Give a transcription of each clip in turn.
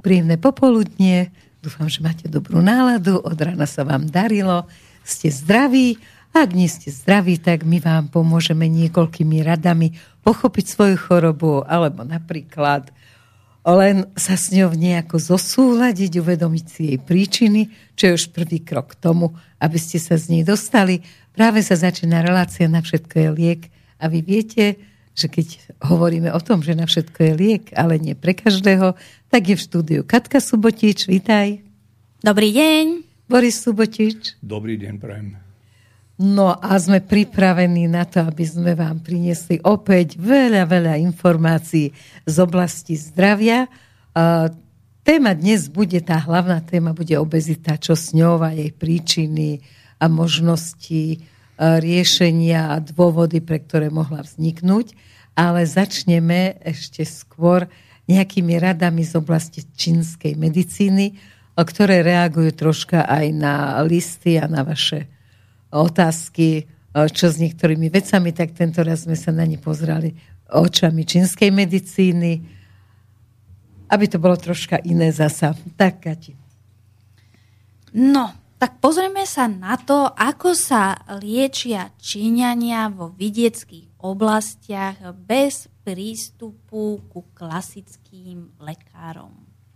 Príjemné popoludnie, dúfam, že máte dobrú náladu, od rána sa vám darilo, ste zdraví. Ak nie ste zdraví, tak my vám pomôžeme niekoľkými radami pochopiť svoju chorobu, alebo napríklad len sa s ňou nejako zosúľadiť, uvedomiť si jej príčiny, čo je už prvý krok k tomu, aby ste sa z nej dostali. Práve sa začína relácia Na všetko je liek a vy viete, že keď hovoríme o tom, že na všetko je liek, ale nie pre každého, tak je v štúdiu Katka Subotič, vítaj. Dobrý deň. Boris Subotič. Dobrý deň, prajem. No a sme pripravení na to, aby sme vám priniesli opäť veľa informácií z oblasti zdravia. Téma dnes bude, tá hlavná téma bude obezita, čo s ňou a jej príčiny a možnosti riešenia a dôvody, pre ktoré mohla vzniknúť. Ale začneme ešte skôr nejakými radami z oblasti čínskej medicíny, ktoré reagujú troška aj na listy a na vaše otázky, čo s niektorými vecami, tak tento raz sme sa na ne pozerali očami čínskej medicíny, aby to bolo troška iné zasa. Tak, Kati. No, tak pozrieme sa na to, ako sa liečia Číňania vo vidieckých oblastiach bez prístupu ku klasickým lekárom.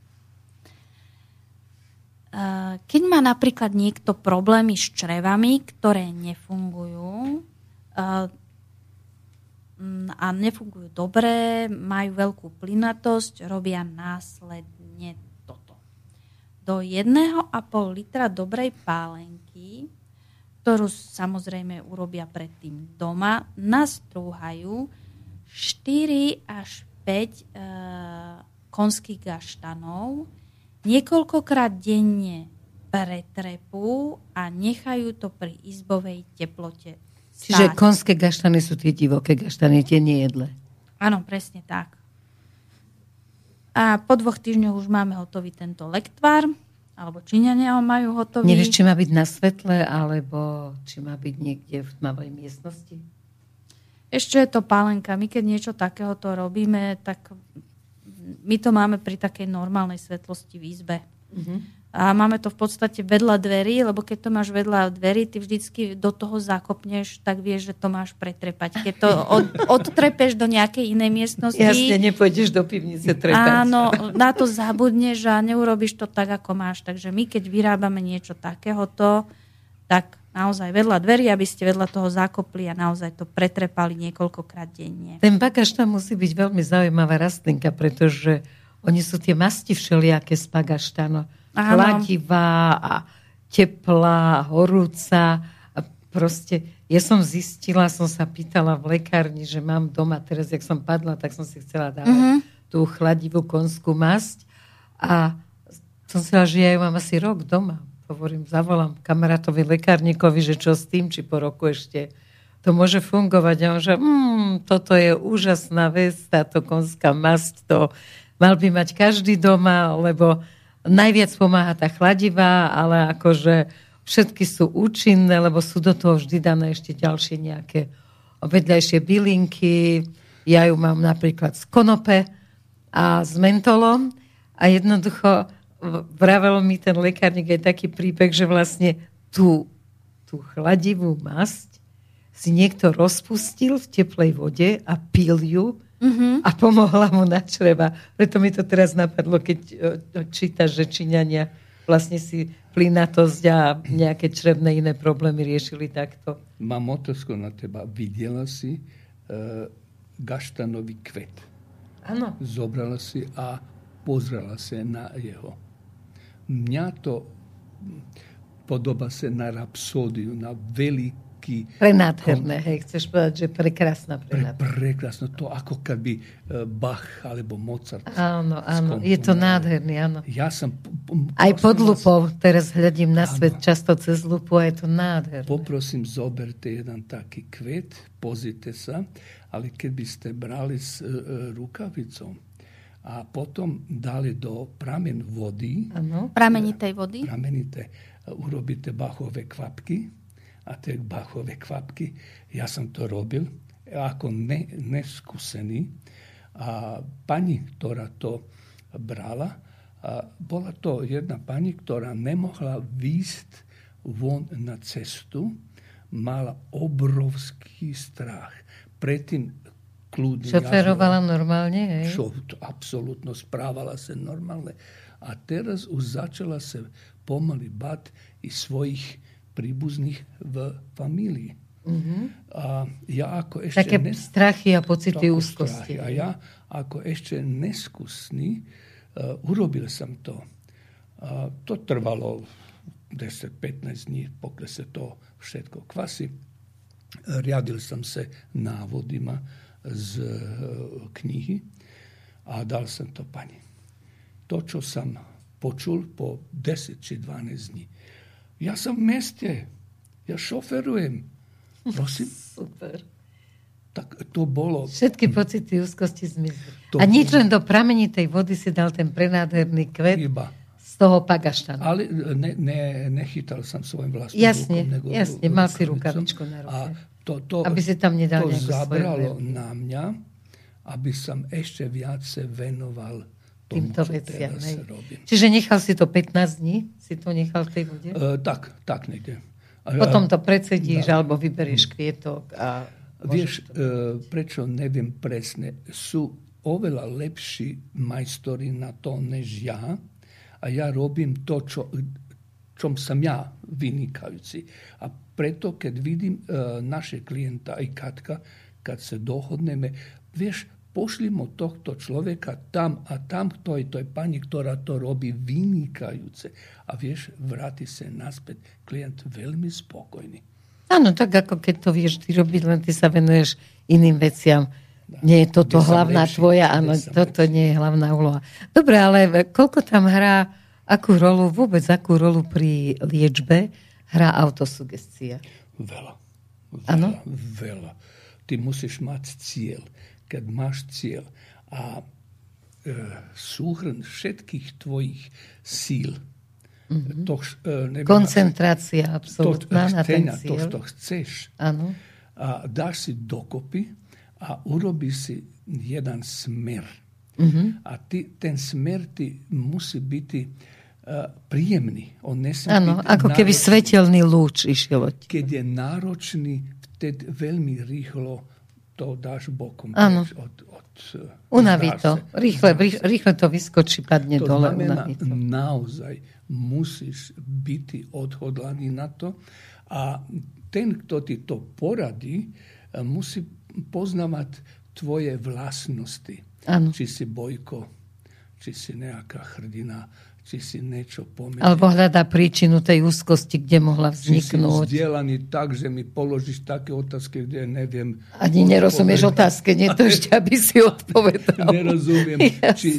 Keď má napríklad niekto problémy s črevami, ktoré nefungujú a nefungujú dobre, majú veľkú plynatosť, robia následne toto. Do 1,5 litra dobrej pálenky, ktorú samozrejme urobia predtým doma, nastrúhajú 4 až 5 konských gaštanov, niekoľkokrát denne pretrepú a nechajú to pri izbovej teplote stáť. Čiže konské gaštany sú tie divoké gaštany, tie nejedlé. Áno, presne tak. A po 2 týždňoch už máme hotový tento lektvar, alebo Číňania ho majú hotový. Nevieš, či má byť na svetle, alebo či má byť niekde v tmavej miestnosti? Ešte je to pálenka. My keď niečo takéhoto robíme, tak my to máme pri takej normálnej svetlosti v izbe. Mm-hmm. A máme to v podstate vedľa dverí, lebo keď to máš vedľa dverí, ty vždycky do toho zakopneš, tak vieš, že to máš pretrepať. Keď to odtrepeš do nejakej inej miestnosti... Jasne, nepôjdeš do pivnice trepať. Áno, na to zabudneš a neurobiš to tak, ako máš. Takže my, keď vyrábame niečo takéhoto, tak naozaj vedľa dverí, aby ste vedľa toho zakopli a naozaj to pretrepali niekoľkokrát denne. Ten bagaž tam musí byť veľmi zaujímavá rastlinka, pretože oni sú tie masti všelijaké z bagaštano. Chladivá a teplá, horúca. A proste, ja som zistila, som sa pýtala v lekárni, že mám doma, teraz, jak som padla, tak som si chcela dávať tú chladivú konskú masť. A som si povedala, že ja ju mám asi rok doma. Hovorím, zavolám kamarátovi lekárnikovi, že čo s tým, či po roku ešte to môže fungovať. A on, že toto je úžasná vec, táto konská masť, to mal by mať každý doma, lebo najviac pomáha tá chladivá, ale akože všetky sú účinné, lebo sú do toho vždy dané ešte ďalšie nejaké vedľajšie bylinky. Ja ju mám napríklad z konope a s mentolom a jednoducho vravel mi ten lekárnik aj taký príbeh, že vlastne tú chladivú masť si niekto rozpustil v teplej vode a pil ju a pomohla mu na čreva. Preto mi to teraz napadlo, keď čítaš, že Číňania vlastne si plynatosť a nejaké črevné iné problémy riešili takto. Mám otázku na teba. Videla si gaštanový kvet? Áno. Zobrala si a pozrela sa na jeho. Mňa to podoba sa na rapsódiu, na veľký... Prenádherné, hej, chceš povedať, že prekrásna prenádherná. Prekrásno, to ako keby Bach alebo Mozart. Áno, je to nádherný, áno. Ja som... Aj pod lupou, teraz hľadím na svet často cez lupu a je to nádherné. Poprosím, zoberte jeden taký kvet, pozrite sa, ale keby ste brali s rukavicou a potom dali do pramen vody... Pramenitej vody? Urobíte Bachové kvapky, a tie Bachové kvapky, ja som to robil ako neskúsený. A pani, ktorá to brala, A bola to jedna pani, ktorá nemohla výjsť von na cestu, mala obrovský strach. Predtým kľudne. Šoferovala normálne, hej? Absolútno, správala sa normálne. A teraz už začala sa pomaly bať i svojich príbuzných v familii. A ja ako ešte... Také strachy a pocity úzkosti. A ja ako ešte neskusný urobil som to. To trvalo 10-15 dní, pokle sa to všetko kvasi. Riadil som sa návodima z knihy a dal som to pani. To, čo som počul po 10 či 12 dní. Ja som v meste, ja šoferujem. Prosím? Super. Tak to bolo... Všetky pocity úzkosti zmizli. A nič, len do pramenitej vody si dal ten prenádherný kvet iba z toho pagaštanu. Ale nechytal som svojim vlastným rukom. Jasne, mal si rukavičku na ruke. Aby si tam nedal nejakú svoju zabralo na mňa, aby som ešte viac sa venoval tomu, týmto čo veciam, teraz robím. Čiže nechal si to 15 dní? Si to nechal v tej vode? Tak niekde. Potom to precedíš, alebo vyberieš kvietok a... Vieš, prečo neviem presne. Sú oveľa lepší majstori na to, než ja. A ja robím to, čom som ja vynikajúci. A preto, keď vidím naše klienta aj Katka, keď sa dohodneme, vieš, pošlimo tohto človeka tam a tam, to je pani, ktorá to robí vynikajúce. A vieš, vráti sa naspäť klient veľmi spokojný. Áno, tak ako keď to vieš ty robiť, len ty sa venuješ iným veciam. Nie je toto hlavná tvoja, áno, toto nie je hlavná úloha. Dobre, ale koľko tam hrá, akú rolu pri liečbe hrá autosugestia? Veľa. Áno? Veľa. Ty musíš mať cieľ. Keď máš cieľ a súhrn všetkých tvojich síl, koncentrácia absolútna na ten cieľ. To chceš. Áno. A dáš si dokopy a urobíš si jeden smer. A ten smer ti musí byť príjemný. Áno, ako keby svetelný lúč išiel. Keď je náročný, vtedy veľmi rýchlo to dáš bokom. Áno. Unaví to. Rýchle to vyskočí, padne dole. To znamená, naozaj musíš byť odhodlaný na to a ten, kto ti to poradí, musí poznávať tvoje vlastnosti. Ano. Či si bojko, či si nejaká hrdina, či si niečo pomerne. Alebo hľadá príčinu tej úzkosti, kde mohla vzniknúť. Či si vzdelaný tak, že mi položíš také otázky, kde neviem... Ani nerozumieš otázke, nie to ešte, aby si odpovedal. Nerozumiem.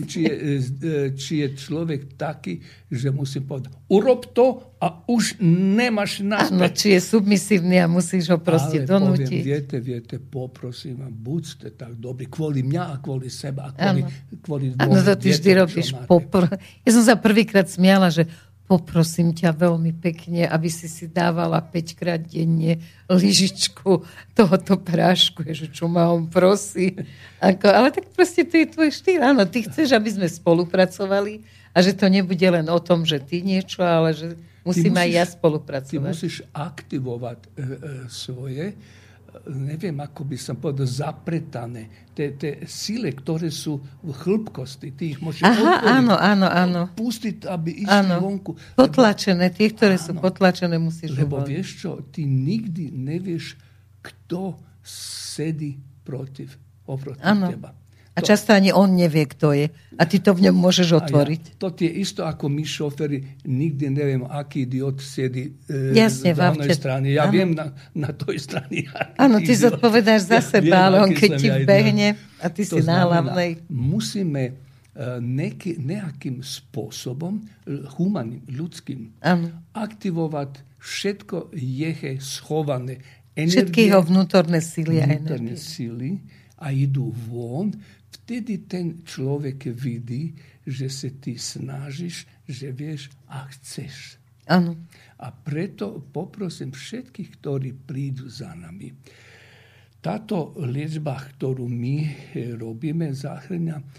Či je človek taký, že musím povedať, urob to a už nemáš naspäť. Áno, či je submisívny a musíš ho proste donútiť. Ale viete, poprosím vám, buďte tak dobrí, kvôli mňa a kvôli seba. Kvôli áno, to ty vždy robíš. Ja som sa prvýkrát smiala, že poprosím ťa veľmi pekne, aby si dávala 5-krát denne lyžičku tohoto prášku, že čo ma on prosí. Ale tak proste to je tvoj štýl. Áno, ty chceš, aby sme spolupracovali a že to nebude len o tom, že ty niečo, ale že musím aj ja spolupracovať. Ty musíš aktivovať svoje, neviem, ako by som povedal, zapretané. Tie síle, ktoré sú v chlbkosti. Ty ich môžeš áno. pustiť, aby išli vonku. Potlačené. Tie, ktoré sú potlačené, musíš lebo vieš čo, ty nikdy nevieš, kto sedí oproti teba. A často ani on nevie, kto je. A ty to v ňom môžeš otvoriť. To je isto ako my šoféri. Nikdy neviem, aký idiot sedí jasne, z druhej strany. Ja viem na tej strane. Áno, ty zodpovedáš za seba, ale on keď ti vbehne a ty si na hlavnej. Musíme nejakým spôsobom, humaným, ľudským, aktivovať všetko jeho schované energie. Všetky jeho vnútorné síly a energie. A idú von. Vtedy ten človek vidí, že sa ty snažíš, že vieš a chceš. Áno. A preto poprosím všetkých, ktorí prídu za nami. Táto liečba, ktorú my robíme, zahŕňa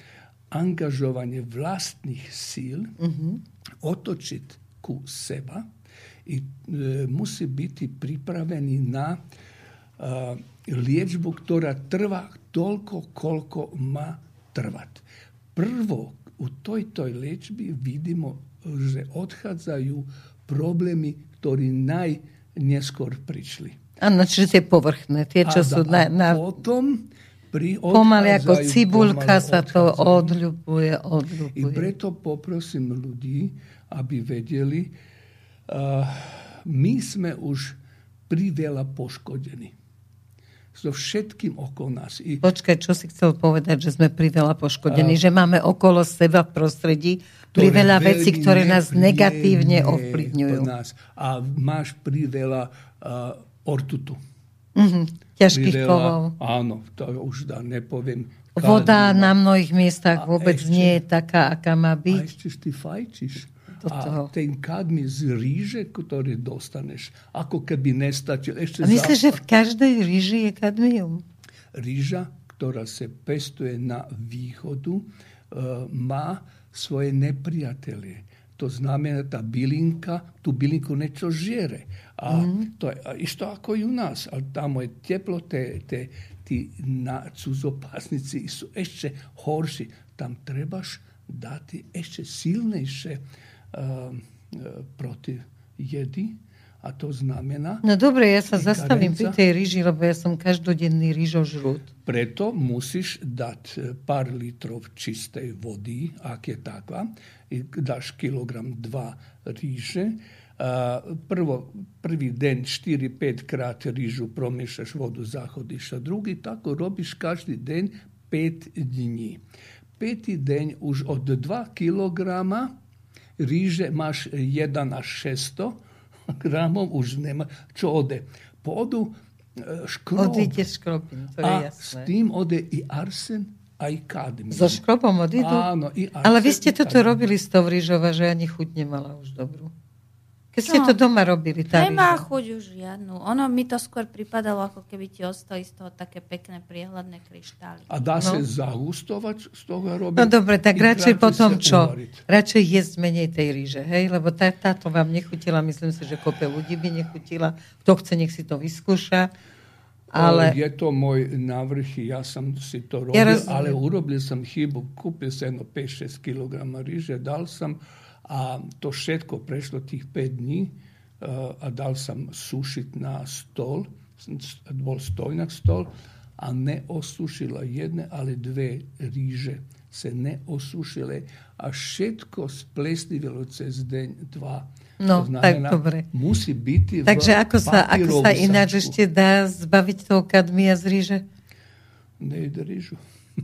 angažovanje vlastných síl otočiť ku seba i musí biti pripraveni na liečbu, ktorá trvá toľko, koľko má trvať. Prvo u toj liečbi vidimo, že odchádzajú problémy, ktorí najneskôr prišli. Áno, čiže tie povrchné, tie, čo sú na... Potom pomaly ako cibulka sa to odľupuje. I preto poprosím ľudí, aby vedeli, my sme už priveľa poškodení. So všetkým okolo nás. Počkaj, čo si chcel povedať, že sme priveľa poškodení? Že máme okolo seba v prostredí priveľa vecí, ktoré nás negatívne ovplyvňujú. A máš priveľa ortutu. Ťažkých kovov. Áno, to už nepoviem. Voda na mnohých miestach vôbec nie je taká, aká má byť. A ešte ty fajčíš. A ten kadmí z ríže, ktorý dostaneš, ako keby nestačil. A myslíš, že v každej ríži je kadmium? Ríža, ktorá sa pestuje na východu, má svoje nepriatelie. To znamená, tá bylinka, tú bylinku niečo žere. A to je isto ako i u nás. Ale tamo je teplo, tí cudzopasnici sú ešte horší. Tam trebaš dati ešte silnejšie protiv jedi, a to znamená... No dobre, ja sa zastavím pri tej ríži, lebo ja som každodenný rížožrút. Preto musíš dať pár litrov čistej vody, ak je takva, i dáš kilogram 2 ríže. Prvý deň 4-5 krát rížu promiešaš vodu, zahodíš a druhý, tako robiš každý deň 5 dní. 5. deň už od 2 kilograma ríže máš 1 až 600 gramov, už nema čo ode. Pôjdu škrob. Odíde škrobin, to je jasné. A s tým ode i arsen, aj kadmium. So škrobom odídu? Áno, i arsen. Ale vy ste toto robili s tou rížova, že ani chuť nemala už dobrú. Keď ste to doma robili, tá nemá ríža. chuť už žiadnu. Ono mi to skôr pripadalo, ako keby ti ostali z toho také pekné, priehľadné kryštály. A dá sa zahustovať z toho robiť? No dobre, tak radšej potom čo? Radšej jesť menej tej ríže, hej? Lebo táto vám nechutila, myslím si, že kope ľudí by nechutila. Kto chce, nech si to vyskúša. Ale... Je to môj návrh, ja som si to robil, ale urobil som chybu. Kúpil som 5-6 kg ríže, dal som a to všetko prešlo tých 5 dní a dal som sušiť na stôl. Bol stojnak stôl a neosušila jedne, ale 2 ríže sa neosušili a všetko splesnivilo cez deň 2. No, znamená, tak dobre. Musí byť takže ako sa ináč ešte dá zbaviť toho kadmia z ríže? Nejde rížu.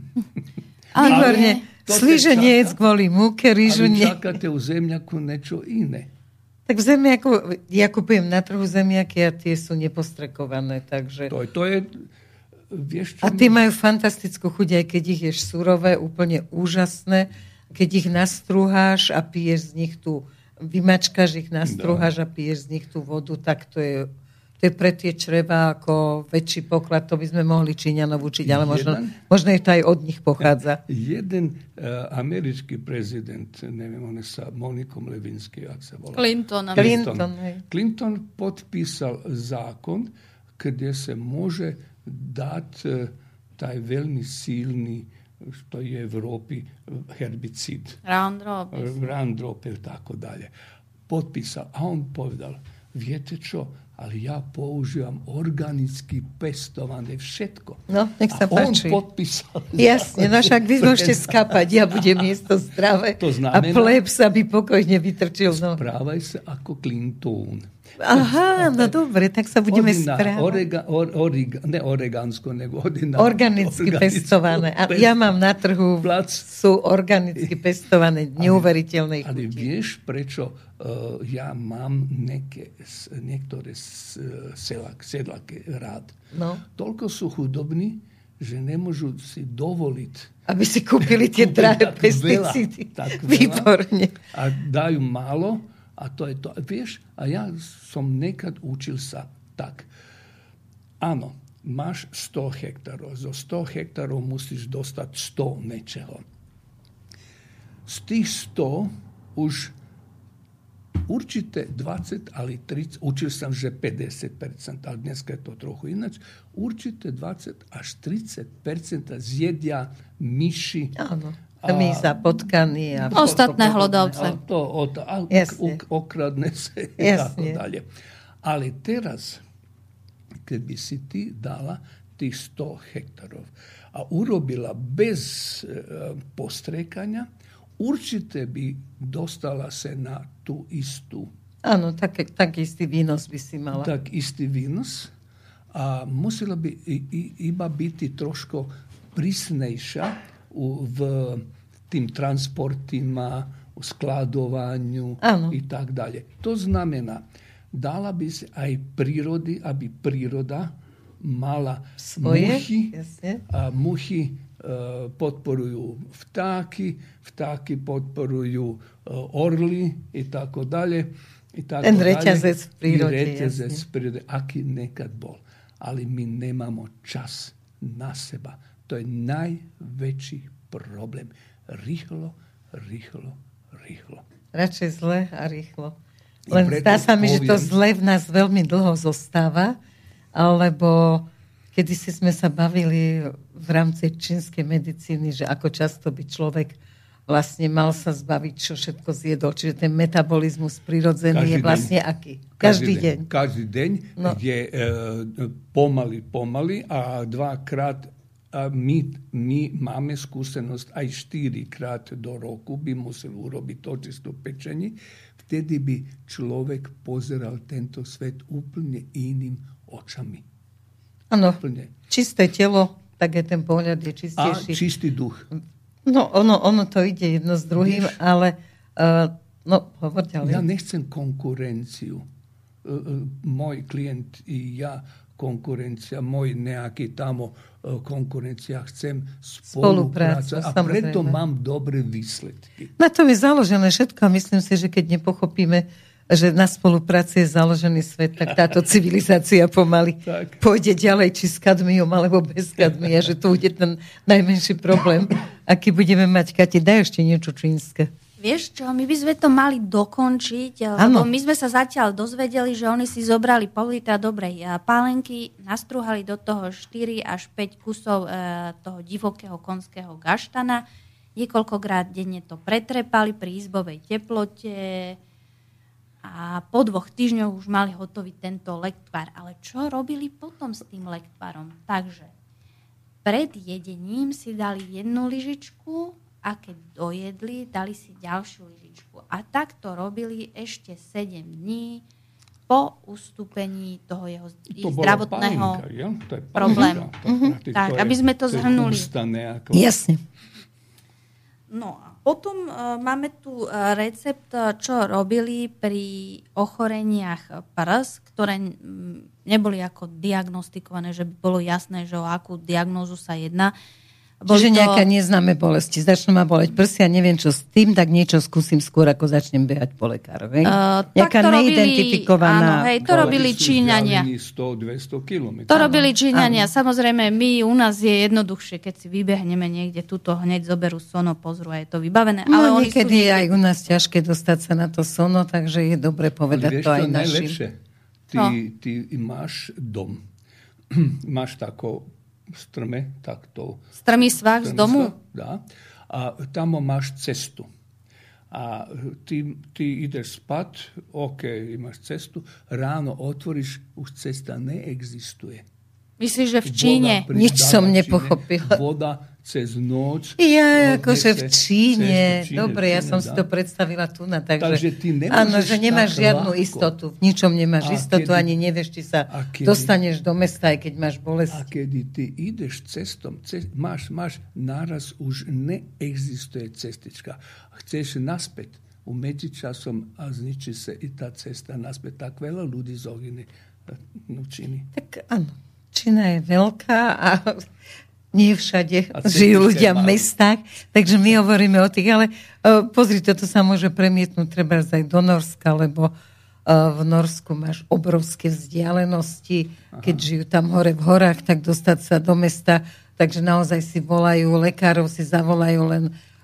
Výborne. Slíženiec kvôli múke, rížu nie. Ale čakáte u zemiaku niečo iné. Tak v zemiaku, ja kupujem na trhu zemiaky a tie sú nepostrekované, takže... To je, vieš čo... A tie majú fantastickú chuť, aj keď ich ješ surové, úplne úžasné. Keď ich nastrúháš a piješ z nich tú... Vymačkáš ich, nastrúháš a piješ z nich tú vodu, tak to je pre tie čreva ako väčší poklad. To by sme mohli Číňanov učiť, ale možno je to aj od nich pochádza. Jeden americký prezident, neviem, on je sa Monikom Levinsky, ak sa volá. Clinton podpísal zákon, kde sa môže dať taj veľmi silný, što je v Európi herbicid. Roundup i tako dalje. Potpisal. A on povedal, viete čo, ali ja používam organicky pestované všetko. No, nech sa páči. On podpísal. Jasne, no však vy môžete skapať, ja budem miesto zdravé. To znamená, a plebs by pokojne vytrčil. No. Správaj sa ako Clinton. Aha, no dobre, tak sa budeme správať. Ne oregánsko, nego organicky pestované. A ja mám na trhu, sú organicky pestované, neuveriteľnej chuti. Ale vieš, prečo ja mám niektoré sedlaké rád? No. Toľko sú chudobní, že nemôžu si dovoliť. Aby si kúpili tie drahé pesticídy. Výborne. A dajú málo. A to je to. Vieš, a ja som nekad učil sa tak. Áno, máš 100 hektárov. Zo 100 hektárov musíš dostať 100 nečeho. z tých 100 už určite 20, ale 30, učil som, že 50%, ale dneska je to trochu ináč, určite 20 až 30% zjedia myši. Áno, hmyza, potkany. A ostatné hlodavce. Okradne sa a tak ďalej. Ale teraz, keď by si ty dala tých 100 hektárov a urobila bez postrekania, určite by dostala sa na tú istú. Áno, tak istý výnos by si mala. Tak istý výnos. A musela by iba byť trošku prísnejšia v tým transportima, skladovaniu i tak ďalej. To znamená, dala by si aj prírody, aby príroda mala muchy. A muchy podporujú vtáky podporujú orly i tako dalje. Ten reťazec v prírode. Aký nekad bol. Ali mi nemamo čas na seba. To je najväčší problém. Rýchlo. Radšej zle a rýchlo. Len zdá sa mi, že to zle v nás veľmi dlho zostáva, alebo kedysi sme sa bavili v rámci čínskej medicíny, že ako často by človek vlastne mal sa zbaviť, čo všetko zjedol. Čiže ten metabolizmus prirodzený je vlastne aký? Každý deň. Každý deň je pomaly a dvakrát my máme skúsenosť aj 4-krát do roku by musel urobiť očistú pečení. Vtedy by človek pozeral tento svet úplne iným očami. Áno, čisté telo, tak je ten pohľad je čistejší. A čistý duch. No, ono to ide jedno s druhým, ale hovor ďalej. Ja nechcem konkurenciu. Môj klient i ja konkurencia, môj nejaký tamo konkurencia, chcem spoluprácu a preto mám dobré výsledky. Na tom je založené všetko a myslím si, že keď nepochopíme, že na spolupráci je založený svet, tak táto civilizácia pomaly pôjde ďalej, či s kadmium, alebo bez kadmia, že tu bude ten najmenší problém, aký budeme mať. Kati, daj ešte niečo čínske. Vieš čo, my by sme to mali dokončiť, lebo my sme sa zatiaľ dozvedeli, že oni si zobrali pol litra dobrej pálenky, nastrúhali do toho 4 až 5 kusov toho divokého konského gaštana, niekoľkokrát denne to pretrepali pri izbovej teplote a po 2 týždňoch už mali hotový tento lektvar. Ale čo robili potom s tým lektvarom? Takže pred jedením si dali 1 lyžičku, a keď dojedli, dali si ďalšiu lyžičku. A tak to robili ešte 7 dní po ustúpení toho jeho zdravotného problému. Tak, aby sme to zhrnuli. Jasne. No a potom máme tu recept, čo robili pri ochoreniach prs, ktoré neboli ako diagnostikované, že by bolo jasné, že o akú diagnózu sa jedná. Čiže nejaká neznáme bolesti. Začnú ma boleť prsia, neviem čo s tým, tak niečo skúsim skôr, ako začnem behať po lekárovi. Nejaká neidentifikovaná bolesť. To robili Číňania. 100-200 kilometrov. To robili Číňania. Samozrejme, my u nás je jednoduchšie, keď si vybehneme niekde, tuto hneď zoberú sono, pozrú a je to vybavené. Ale oni niekedy je aj u nás ťažké dostať sa na to sono, takže je dobre povedať to aj našim. Ty máš dom. Máš tako strme, takto. Strmý svah z domu? Da. A tamo máš cestu. A ty ideš spať, imaš cestu, ráno otvoriš, už cesta neexistuje. Myslíš, že v Číne? Nič som nepochopila. Voda cez noc. Ja, akože v Číne. Dobre, ja som si to predstavila tu na takže ty áno, že nemáš žiadnu istotu. V ničom nemáš istotu, ani nevieš, či sa dostaneš do mesta, aj keď máš bolesti. A keď ty ideš cestom, máš naraz už neexistuje cestička. Chceš naspäť. U medzičasom a zničí sa i tá cesta naspäť. Tak veľa ľudí zohyne v Číni. Tak áno. Čína je veľká a nie všade žijú ľudia v mestách, takže my hovoríme o tých, ale pozri, toto sa môže premietnúť treba aj do Norska, lebo v Norsku máš obrovské vzdialenosti, keď žijú tam hore v horách, tak dostať sa do mesta, takže naozaj si volajú lekárov, si zavolajú len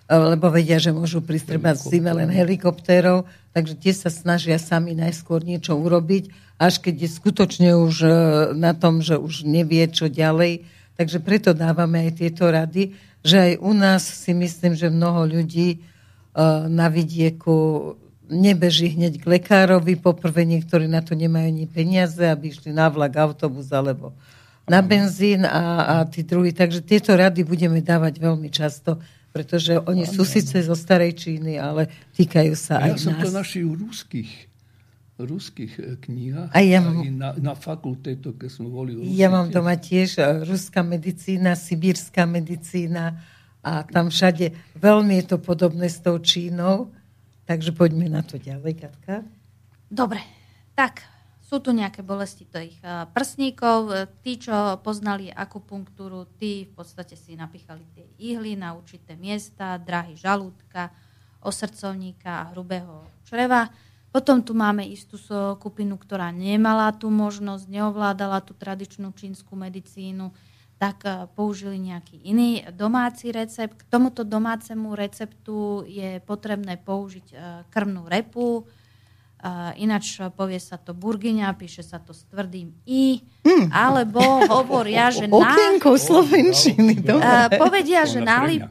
lebo vedia, že môžu prísť treba v zime len helikoptérov, takže tie sa snažia sami najskôr niečo urobiť, až keď je skutočne už na tom, že už nevie, čo ďalej. Takže preto dávame aj tieto rady, že aj u nás si myslím, že mnoho ľudí na vidieku nebeží hneď k lekárovi. Poprvé niektorí na to nemajú ani peniaze, aby išli na vlak, autobus alebo na benzín a tí druhí. Takže tieto rady budeme dávať veľmi často, pretože oni sú síce zo starej Číny, ale týkajú sa aj nás. Ja som to našiel v ruských knihách. A ja na fakulte, keď sme boli v Ja mám doma tiež ruská medicína, sibírska medicína a tam všade veľmi je to podobné s tou Čínou. Takže poďme na to ďalej, Katka. Dobre, tak sú tu nejaké bolesti tých prsníkov. Tí, čo poznali akupunktúru, tí v podstate si napíchali tie ihly na určité miesta, dráhy žalúdka, osrdcovníka a hrubého čreva. Potom tu máme istú skupinu, ktorá nemala tú možnosť, neovládala tú tradičnú čínsku medicínu, tak použili nejaký iný domáci recept. K tomuto domácemu receptu je potrebné použiť krmnú repu, ináč povie sa to burgyňa, píše sa to s tvrdým i, alebo hovoria, že okienko slovenčiny. Povedia, že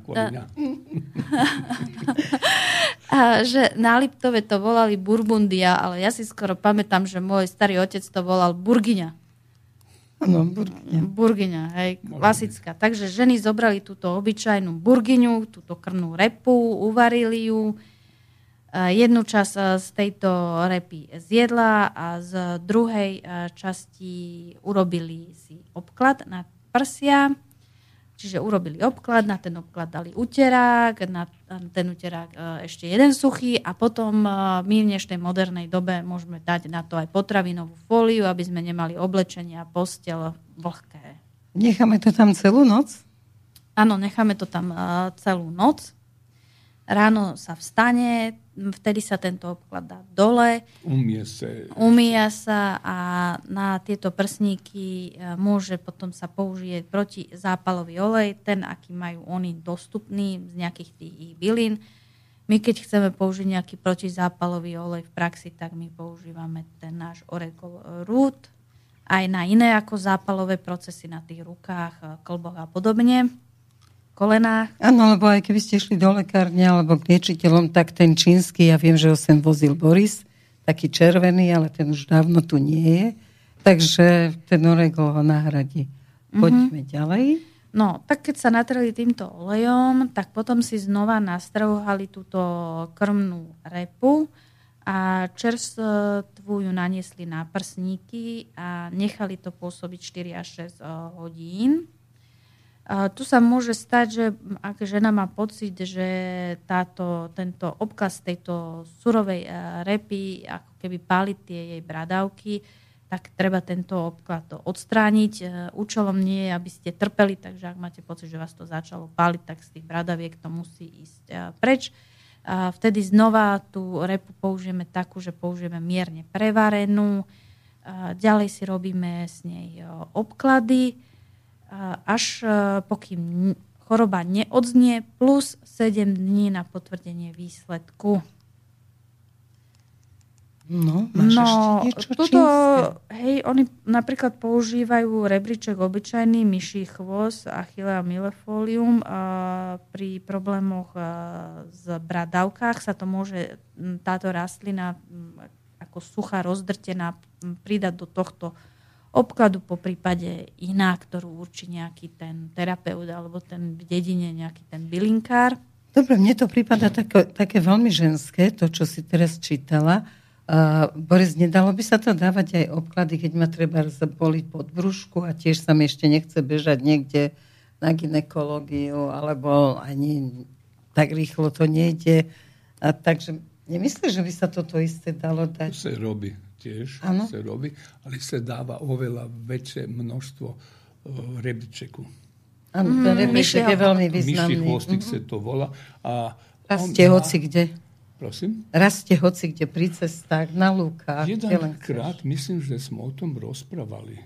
že na Liptove to volali burbundia, ale ja si skoro pamätám, že môj starý otec to volal burgyňa. Áno, burgyňa, hej, klasická. Takže ženy zobrali túto obyčajnú burgyňu, túto krmnú repu, uvarili ju. Jednu časť z tejto repy zjedla a z druhej časti urobili si obklad na prsia. Čiže urobili obklad, na ten obklad dali uterák, na ten uterák ešte jeden suchý a potom my v dnešnej modernej dobe môžeme dať na to aj potravinovú fóliu, aby sme nemali oblečenie a posteľ vlhké. Necháme to tam celú noc? Áno, necháme to tam celú noc. Ráno sa vstane, vtedy sa tento obklad dá dole. Umie sa a na tieto prsníky môže potom sa použiť protizápalový olej, ten, aký majú oni dostupný z nejakých tých ich bylín. My keď chceme použiť nejaký protizápalový olej v praxi, tak my používame ten náš Oregol Root aj na iné ako zápalové procesy na tých rukách, klboch a podobne. Kolenách. Áno, lebo aj keby ste išli do lekárne alebo k liečiteľom, tak ten čínsky, ja viem, že ho sem vozil Boris, taký červený, ale ten už dávno tu nie je. Takže ten Oregol ho nahradí. Poďme ďalej. No, tak keď sa natreli týmto olejom, tak potom si znova nastrauhali túto krmnú repu a čerstvú ju naniesli na prsníky a nechali to pôsobiť 4 až 6 hodín. Tu sa môže stať, že ak žena má pocit, že tento obkaz tejto surovej repy ako keby páli tie jej bradavky, tak treba tento obklad odstrániť. Účelom nie je, aby ste trpeli, takže ak máte pocit, že vás to začalo páliť, tak z tých bradaviek to musí ísť preč. Vtedy znova tú repu použijeme takú, že použijeme mierne prevarenú. Ďalej si robíme s nej obklady, až pokým choroba neodznie, plus 7 dní na potvrdenie výsledku. No, máš ešte niečo hej, oni napríklad používajú rebríček obyčajný, myší chvost, Achillea millefolium. Pri problémoch s bradavkách sa to môže táto rastlina ako suchá rozdrtená pridať do tohto obkladu, po prípade iná, ktorú určí nejaký ten terapeut alebo ten v dedine nejaký ten bylinkár. Dobre, mne to prípada také veľmi ženské, to, čo si teraz čítala. Boris, nedalo by sa to dávať aj obklady, keď ma treba zaboliť pod brúšku a tiež sa mi ešte nechce bežať niekde na gynekológiu, alebo ani tak rýchlo to nejde. Takže nemyslíš, že by sa toto isté dalo dať? To sa robí. Tiež sa robí, ale sa dáva oveľa väčšie množstvo rebičeku. Áno, ten rebiček je veľmi významný. Myší chvostík sa to volá. Rastie hoci kde. Prosím? Rastie hoci kde, pri cestách, na lúkach. Jedenkrát, myslím, že sme o tom rozprávali.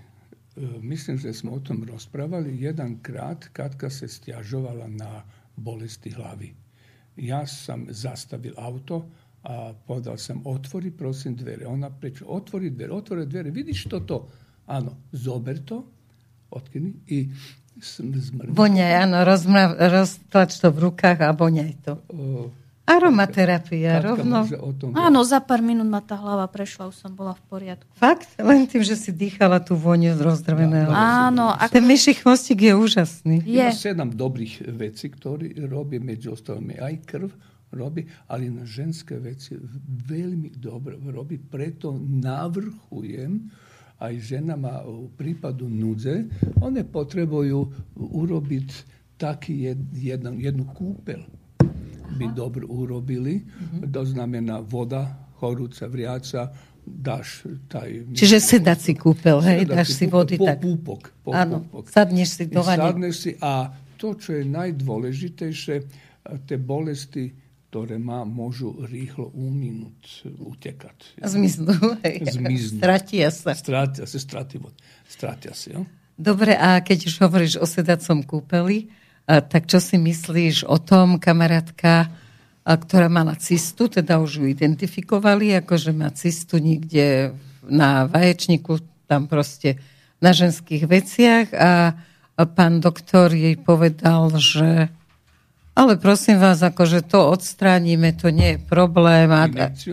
Jedenkrát Katka sa stiažovala na bolesti hlavy. Ja sam zastavil auto, a povedal sam, otvori prosim dvere. Ona prečo, otvori dvere, vidiš što to? Ano, zober to, otkini i zmrvi. Voňaj, áno, roztlač to v rukách a voňaj to. Aromaterapia, rovno. Áno, za pár minút ma tá hlava prešla, už som bola v poriadku. Fakt? Len tým, že si dýchala tú vôňu z rozdrveného. Áno. Ten myší chvostík je úžasný. Ima 7 dobrých vecí, ktoré robí među ostalými aj krv, robí, ali na ženské veci veľmi dobro robí, preto navrhujem aj ženama u prípadu núdze, one potrebujú urobiť taký jednu kúpeľ. By dobro urobili. To znamená voda, horúca, vriaca, dáš taj... Čiže sedací kúpel, hej? Dáš si vody tak. Púpok. Áno, sadneš si do vane. Sadneš si a to, čo je najdôležitejšie, tie bolesti, ktoré môžu rýchlo utekať. Zmiznú, hej. Stratia sa. Stratia sa, jo? Dobre, a keď už hovoríš o sedacom kúpeli, tak čo si myslíš o tom, kamarátka, ktorá mala cystu, teda už ju identifikovali, akože má cystu niekde na vaječníku, tam proste na ženských veciach a pán doktor jej povedal, že ale prosím vás, akože to odstránime, to nie je problém a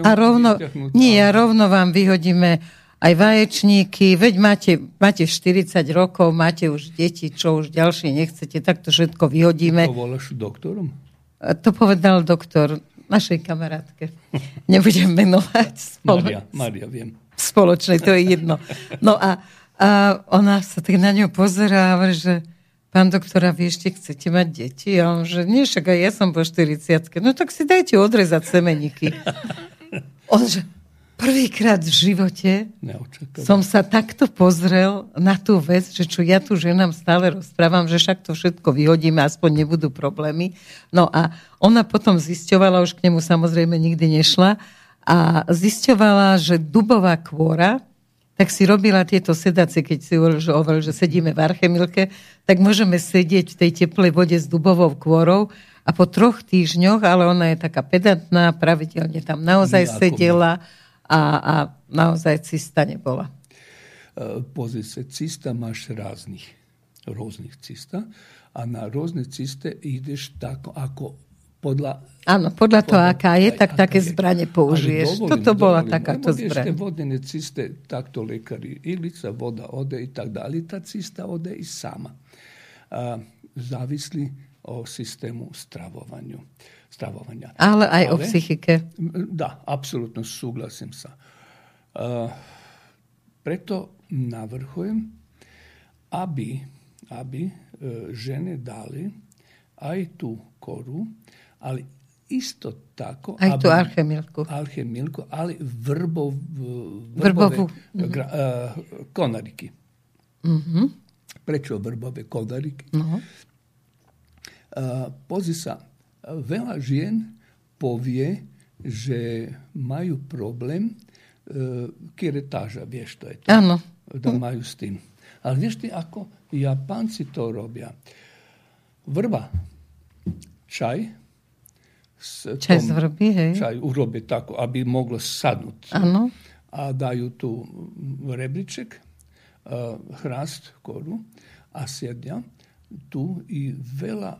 rovno vám vyhodíme aj vaječníky, veď máte 40 rokov, máte už deti, čo už ďalšie nechcete, tak to všetko vyhodíme. To voláš doktorom? To povedal doktor našej kamarátke. Nebudem menovať. Mária, viem. Spoločnej, to je jedno. No a ona sa tak na ňu pozerá a hovorí, že pán doktora, vy ešte chcete mať deti? A on, že nie, však aj ja som po 40-ke. No tak si dajte odrezať semeníky. On, že prvýkrát v živote som sa takto pozrel na tú vec, že čo ja tu ženám stále rozprávam, že však to všetko vyhodíme, aspoň nebudú problémy. No a ona potom zisťovala, už k nemu samozrejme nikdy nešla, a zisťovala, že dubová kôra, tak si robila tieto sedacie, keď si hovoril, že sedíme v Archemilke, tak môžeme sedieť v tej teplej vode s dubovou kôrou a po 3 týždňoch, ale ona je taká pedantná, pravidelne tam naozaj sedela a naozaj cista nebola. Pozri sa, cista máš rôznych cista a na rôzne ciste ideš tako, ako podľa toho, aká je, tak také zbrane použiješ. Toto bola takáto zbraň. Ešte vodene ciste, takto lekári, ilica, voda ode i tak dalje. Ta cista ode i sama. Závislí o systému stravovania. Ale aj o psychike. Da, apsolutno súhlasím sa. Preto navrhujem, aby žene dali aj tú koru, ali isto tako... Aj tú archemilku. Ali vrbove konariky. Mm-hmm. Prečo vrbove konariky? Pozri sa, veľa žien povie, že majú problém kiretáža, vieš, to je to. Áno. Da majú s tým. Ale vieš ty, ako Japanci to robia? Vrba, čaj z vrby, hej. Čaj urobia tako, aby moglo sadnúť. Áno. A dajú tu rebriček, hrast, koru a sjedia tu i veľa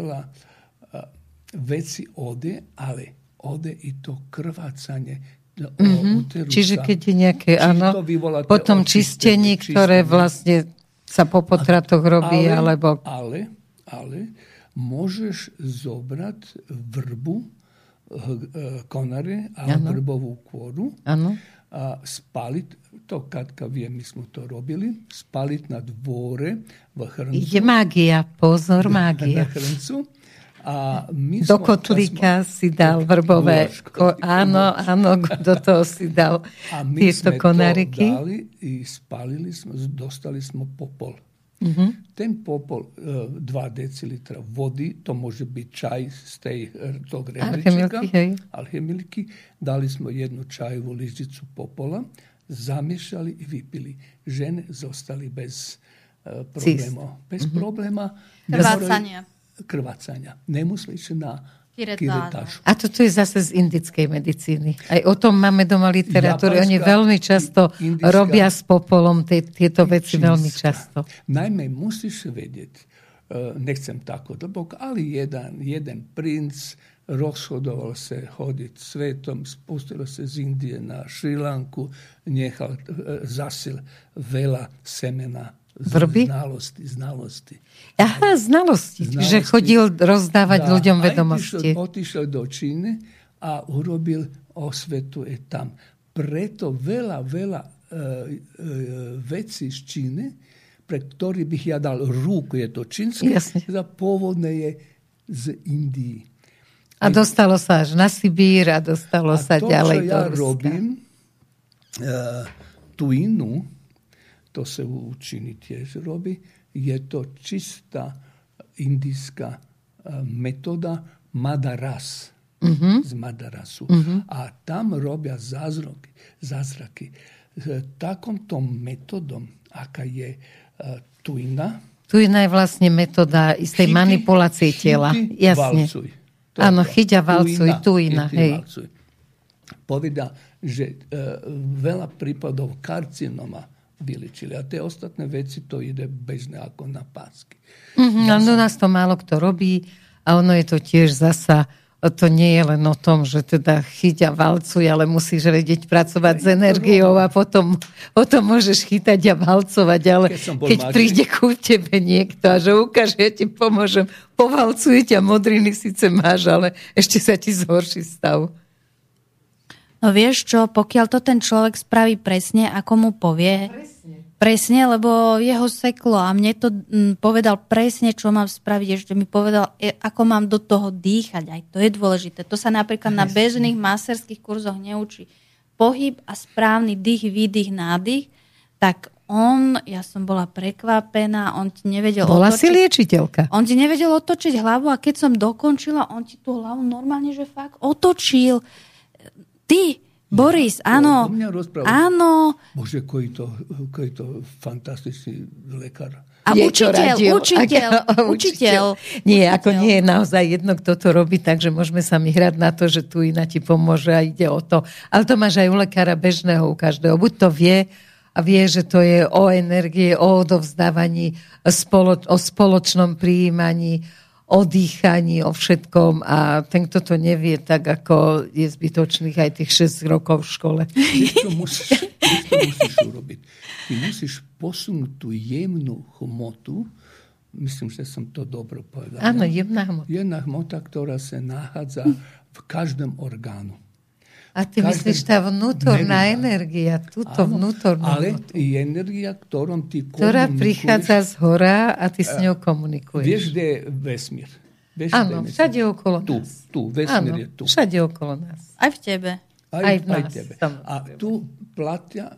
veci ode, ale ode i to krvácanie. Čiže keď je nejaké, áno, potom čistenie, ktoré vlastne sa po potratoch robí, alebo... Ale môžeš zobrať vrbu, konare a vrbovú kôru a spaliť, to Katka vie, my sme to robili, spaliť na dvore v hrncu. Je mágia, pozor, mágia. Na hrncu. A my do kotlíka si dal vrbové. Áno, do toho si dal tieto konariky. A my sme to dali i spalili sme, dostali sme popol. Mm-hmm. Ten popol 2 decilitra vody, to môže byť čaj z tog rebričeka, alchemilky. Dali smo 1 čajovú lyžicu popola, zamiešali i vypili. Žene zostali bez problema. Bez problema. Krvácania. Krvácania. Nemuseli na Kiretáž. A toto je zase z indickej medicíny. Aj o tom máme doma literatúru. Oni veľmi často robia s popolom tieto veci veľmi často. Najmä musíš vedieť, nechcem tako hlboko, ali jeden princ rozhodoval se hodit svetom, spustilo se z Indije na Šrilanku, nechal zasil veľa semena znalosti. Aha, znalosti. Že chodil rozdávať ľuďom vedomosti. Otišiel do Číny a urobil osvetu tam. Preto veľa vecí z Číny, pre ktorý bych ja dal ruku, je to čínske, za pôvodné je z Indii. A dostalo sa až na Sibír a dostalo sa ďalej do Ruska. A to, čo ja robím, tuinu, to sa u Číny tiež robí, je to čistá indijská metóda Madaras. Z Madarasu. A tam robia zázraky. Takomto metodom, aká je tuina. Tuina je vlastne metóda istej manipulácie tela. Jasne. Valcuj. Áno, chyť a valcuj, tuina. Hej. Povedal, že veľa prípadov karcinoma vyličili. A tie ostatné veci, to ide bežne ako na pásky. No nás to málo kto robí a ono je to tiež zasa, to nie je len o tom, že teda chyť a valcuj, ale musíš vedieť pracovať s energiou a potom môžeš chytať a valcovať, ale keď príde ku tebe niekto a že ukáže, ja ti pomôžem, povalcuje ťa, modriny síce máš, ale ešte sa ti zhorší stav. No vieš čo, pokiaľ to ten človek spraví presne, ako mu povie, presne, lebo jeho seklo a mne to povedal presne, čo mám spraviť, ešte mi povedal, ako mám do toho dýchať, aj to je dôležité. To sa napríklad na bežných maserských kurzoch neučí. Pohyb a správny dých, výdych, nádych, tak ja som bola prekvapená, on ti nevedel Bola si liečiteľka. On ti nevedel otočiť hlavu a keď som dokončila, on ti tú hlavu normálne, že fakt otočil. Ty, Boris, áno. Áno. Bože, koji to fantastičný lekár. A učiteľ. Nie, ako nie je naozaj jedno, kto to robí, takže môžeme sa mi hrať na to, že tu iná ti pomôže a ide o to. Ale to máš aj u lekára bežného, u každého. Buď to vie a vie, že to je o energie, o odovzdávaní, o spoločnom prijímaní, o dýchaní, o všetkom a ten, kto to nevie, tak ako je zbytočných aj tých 6 rokov v škole. Čo musíš urobiť? Ty musíš posunúť tú jemnú hmotu, myslím, že som to dobro povedal. Áno, jemná hmota. Jemná hmota, ktorá sa nachádza v každom orgánu. A ty myslíš, tá vnútorná energia, túto vnútornú ale hmotu. je energia, ktorá prichádza z hora a ty s ňou komunikuješ. Vieš, kde je vesmír? Áno, všade okolo nás. Tu, vesmír je tu. Všade okolo nás. Aj v tebe. Aj v nás. A tu platia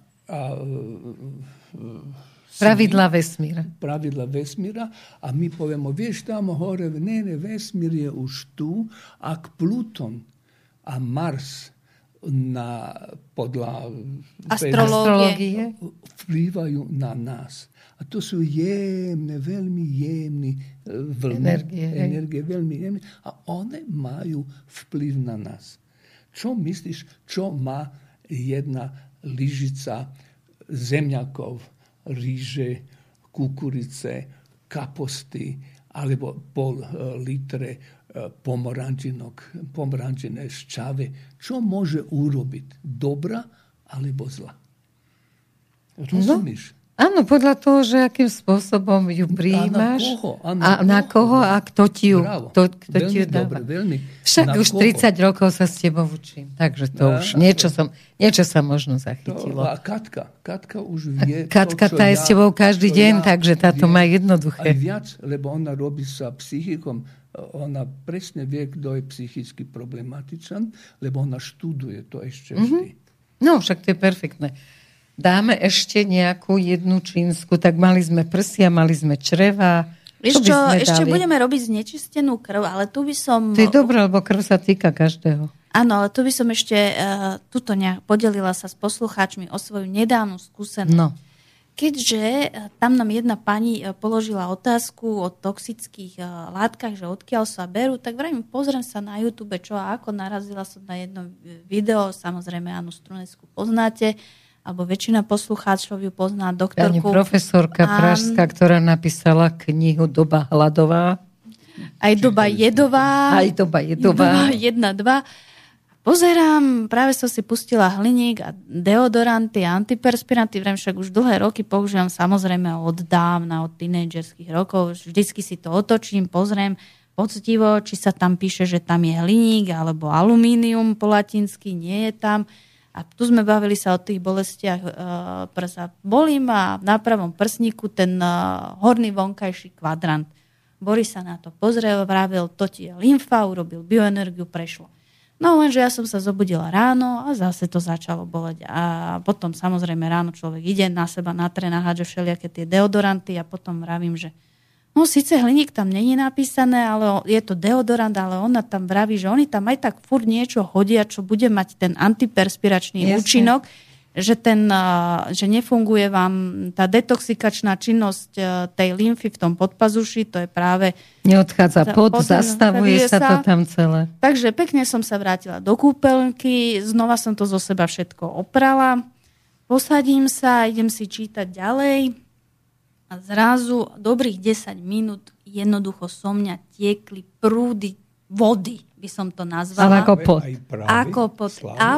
pravidla vesmíra. Pravidla vesmíra a my povieme, vieš, tam hore, vesmír je už tu, ak Pluton a Mars podľa astrológie vplývajú na nás. A to sú veľmi jemné energie, veľmi jemné. A one majú vplyv na nás. Čo myslíš, čo má jedna lyžica zemiakov, rýže, kukurice, kapusty, alebo pol litre pomarančine šťave. Čo môže urobiť? Dobrá alebo zla? Rozumieš? Áno, podľa toho, že akým spôsobom ju prijímaš. A na koho a kto ti ju dáva. Však už 30 rokov sa s tebou učím. Takže to už niečo sa možno zachytilo. A Katka už vie. Katka tá je s tebou každý deň, takže táto má jednoduché. Aj viac, lebo ona robí sa psychikom. Ona presne vie, kto je psychicky problematičan, lebo ona študuje to ešte vždy. No, však to je perfektné. Dáme ešte nejakú jednu čínsku, tak mali sme prsia, mali sme čreva. Vieš čo, ešte budeme robiť znečistenú krv, ale tu by som... To je dobré, lebo krv sa týka každého. Áno, ale tu by som ešte podelila sa s poslucháčmi o svoju nedávnu skúsenosť. No. keďže tam nám jedna pani položila otázku o toxických látkach, že odkiaľ sa berú, tak vrajím, pozriem sa na YouTube, čo a ako, narazila som na jedno video, samozrejme Annu Strunecku poznáte, alebo väčšina poslucháčov ju pozná, doktorku. Pani profesorka pražská, ktorá napísala knihu Doba hladová. Aj doba jedová. Aj doba jedová. 1, 2. Pozerám, práve som si pustila hliník a deodoranty a antiperspiranty, však už dlhé roky používam, samozrejme od dávna, od tínedžerských rokov. Vždycky si to otočím, pozriem poctivo, či sa tam píše, že tam je hliník alebo alumínium po latinsky, nie je tam. A tu sme bavili sa o tých bolestiach prsa. Bolí ma na pravom prsníku ten horný vonkajší kvadrant. Boris sa na to pozrel, vravel, to ti je lymfa, urobil bioenergiu, prešlo. No lenže ja som sa zobudila ráno a zase to začalo boleť. A potom samozrejme ráno človek ide na seba na tréna, hádže všelijaké tie deodoranty a potom vravím, že no síce hliník tam nie je napísané, ale je to deodorant, ale ona tam vraví, že oni tam aj tak furt niečo hodia, čo bude mať ten antiperspiračný účinok, že nefunguje vám tá detoxikačná činnosť tej lymfy v tom podpazuši, to je práve... Neodchádza zastavuje sa to tam celé. Takže pekne som sa vrátila do kúpeľky, znova som to zo seba všetko oprala, posadím sa, idem si čítať ďalej a zrazu dobrých 10 minút jednoducho so mňa tiekli prúdy vody, by som to nazvala. Ako pot.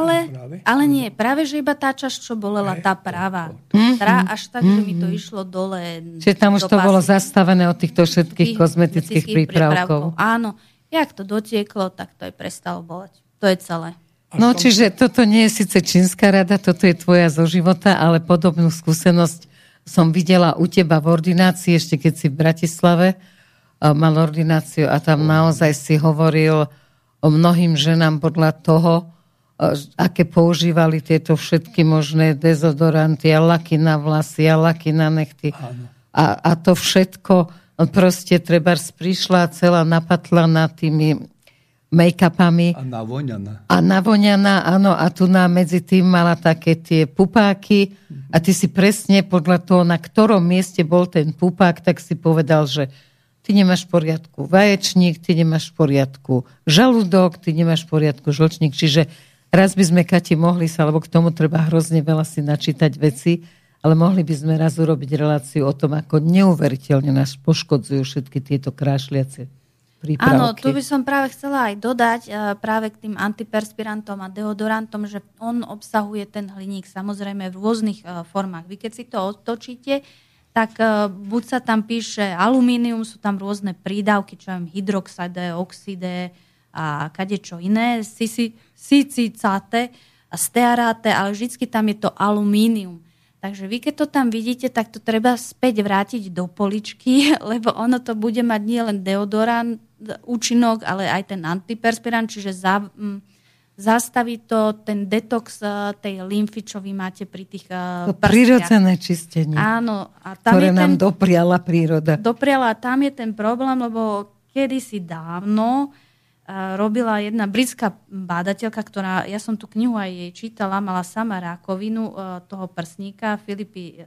Ale nie, práve že iba tá časť, čo bolela tá práva. Až tak, že mi to išlo dole. Čiže tam už to bolo zastavené od týchto všetkých kozmetických prípravkov. Áno. Jak to dotieklo, tak to aj prestalo boleť. To je celé. No, čiže toto nie je síce čínska rada, toto je tvoja zo života, ale podobnú skúsenosť som videla u teba v ordinácii, ešte keď si v Bratislave mal ordináciu a tam naozaj si hovoril o mnohým ženám podľa toho, aké používali tieto všetky možné dezodoranty a laky na vlasy a laky na nechty. A to všetko proste trebárs prišla celá napatlaná tými make-upami. A navoňaná, áno. A tu medzi tým mala také tie pupáky a ty si presne podľa toho, na ktorom mieste bol ten pupák, tak si povedal, že ty nemáš v poriadku vaječník, ty nemáš v poriadku žalúdok, ty nemáš v poriadku žlčník. Čiže raz by sme, Kati, mohli sa, lebo k tomu treba hrozne veľa si načítať veci, ale mohli by sme raz urobiť reláciu o tom, ako neuveriteľne nás poškodzujú všetky tieto krášliace prípravky. Áno, tu by som práve chcela aj dodať práve k tým antiperspirantom a deodorantom, že on obsahuje ten hliník samozrejme v rôznych formách. Vy keď si to otočíte, tak buď sa tam píše alumínium, sú tam rôzne prídavky, čo viem, hydroxide, oxide a kadečo iné, sicicate a stearáte, ale vždycky tam je to alumínium. Takže vy, keď to tam vidíte, tak to treba späť vrátiť do poličky, lebo ono to bude mať nielen deodorant účinok, ale aj ten antiperspirant, čiže zastaví to ten detox tej lymfy, čo vy máte pri tých prstiach. Prirodzené čistenie. Áno. A tam ktoré nám dopriala príroda. Dopriala, a tam je ten problém, lebo kedysi dávno robila jedna britská bádateľka, ktorá, ja som tú knihu aj jej čítala, mala sama rakovinu toho prsníka, Filipy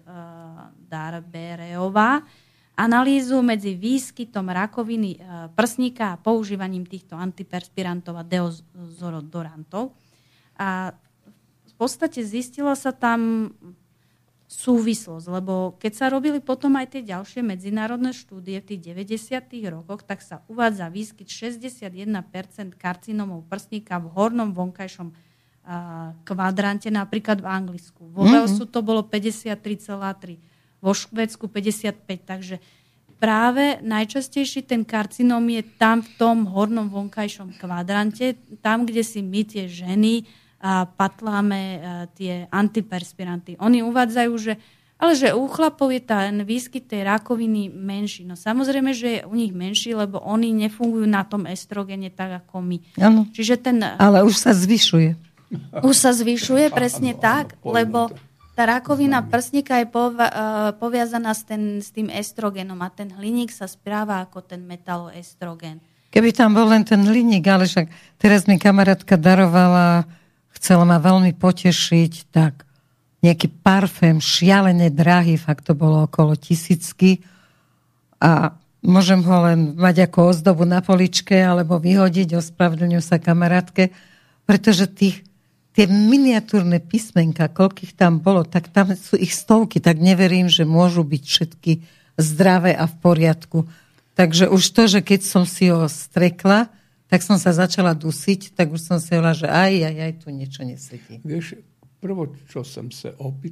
Darbereová, analýzu medzi výskytom rakoviny prsníka a používaním týchto antiperspirantov a deozodorantov. A v podstate zistila sa tam súvislosť, lebo keď sa robili potom aj tie ďalšie medzinárodné štúdie v tých 90. rokoch, tak sa uvádza výskyt 61% karcinómov prsníka v hornom vonkajšom kvadrante, napríklad v Anglicku. Vo Walesu to bolo 53,3%. Vo Švédsku 55, takže práve najčastejší ten karcinóm je tam v tom hornom vonkajšom kvadrante, tam, kde si my tie ženy patláme tie antiperspiranty. Oni uvádzajú, že u chlapov je ten výskyt tej rakoviny menší. No samozrejme, že je u nich menší, lebo oni nefungujú na tom estrogene tak, ako my. Ano. Čiže ale už sa zvyšuje. Už sa zvyšuje, presne tak, lebo tá rakovina prsníka je poviazaná s tým estrogenom a ten hliník sa správa ako ten metaloestrogen. Keby tam bol len ten hliník, ale však teraz mi kamarátka darovala, chcela ma veľmi potešiť, tak nejaký parfém šialené drahý, fakt to bolo okolo 1000 a môžem ho len mať ako ozdobu na poličke alebo vyhodiť, ospravedlňujem sa kamarátke, pretože tie miniatúrne písmenka, koľkých tam bolo, tak tam sú ich stovky, tak neverím, že môžu byť všetky zdravé a v poriadku. Takže už to, že keď som si ho strekla, tak som sa začala dusiť, tak už som si hovorila, že aj, tu niečo nesedí. Vieš, prvé, čo som sa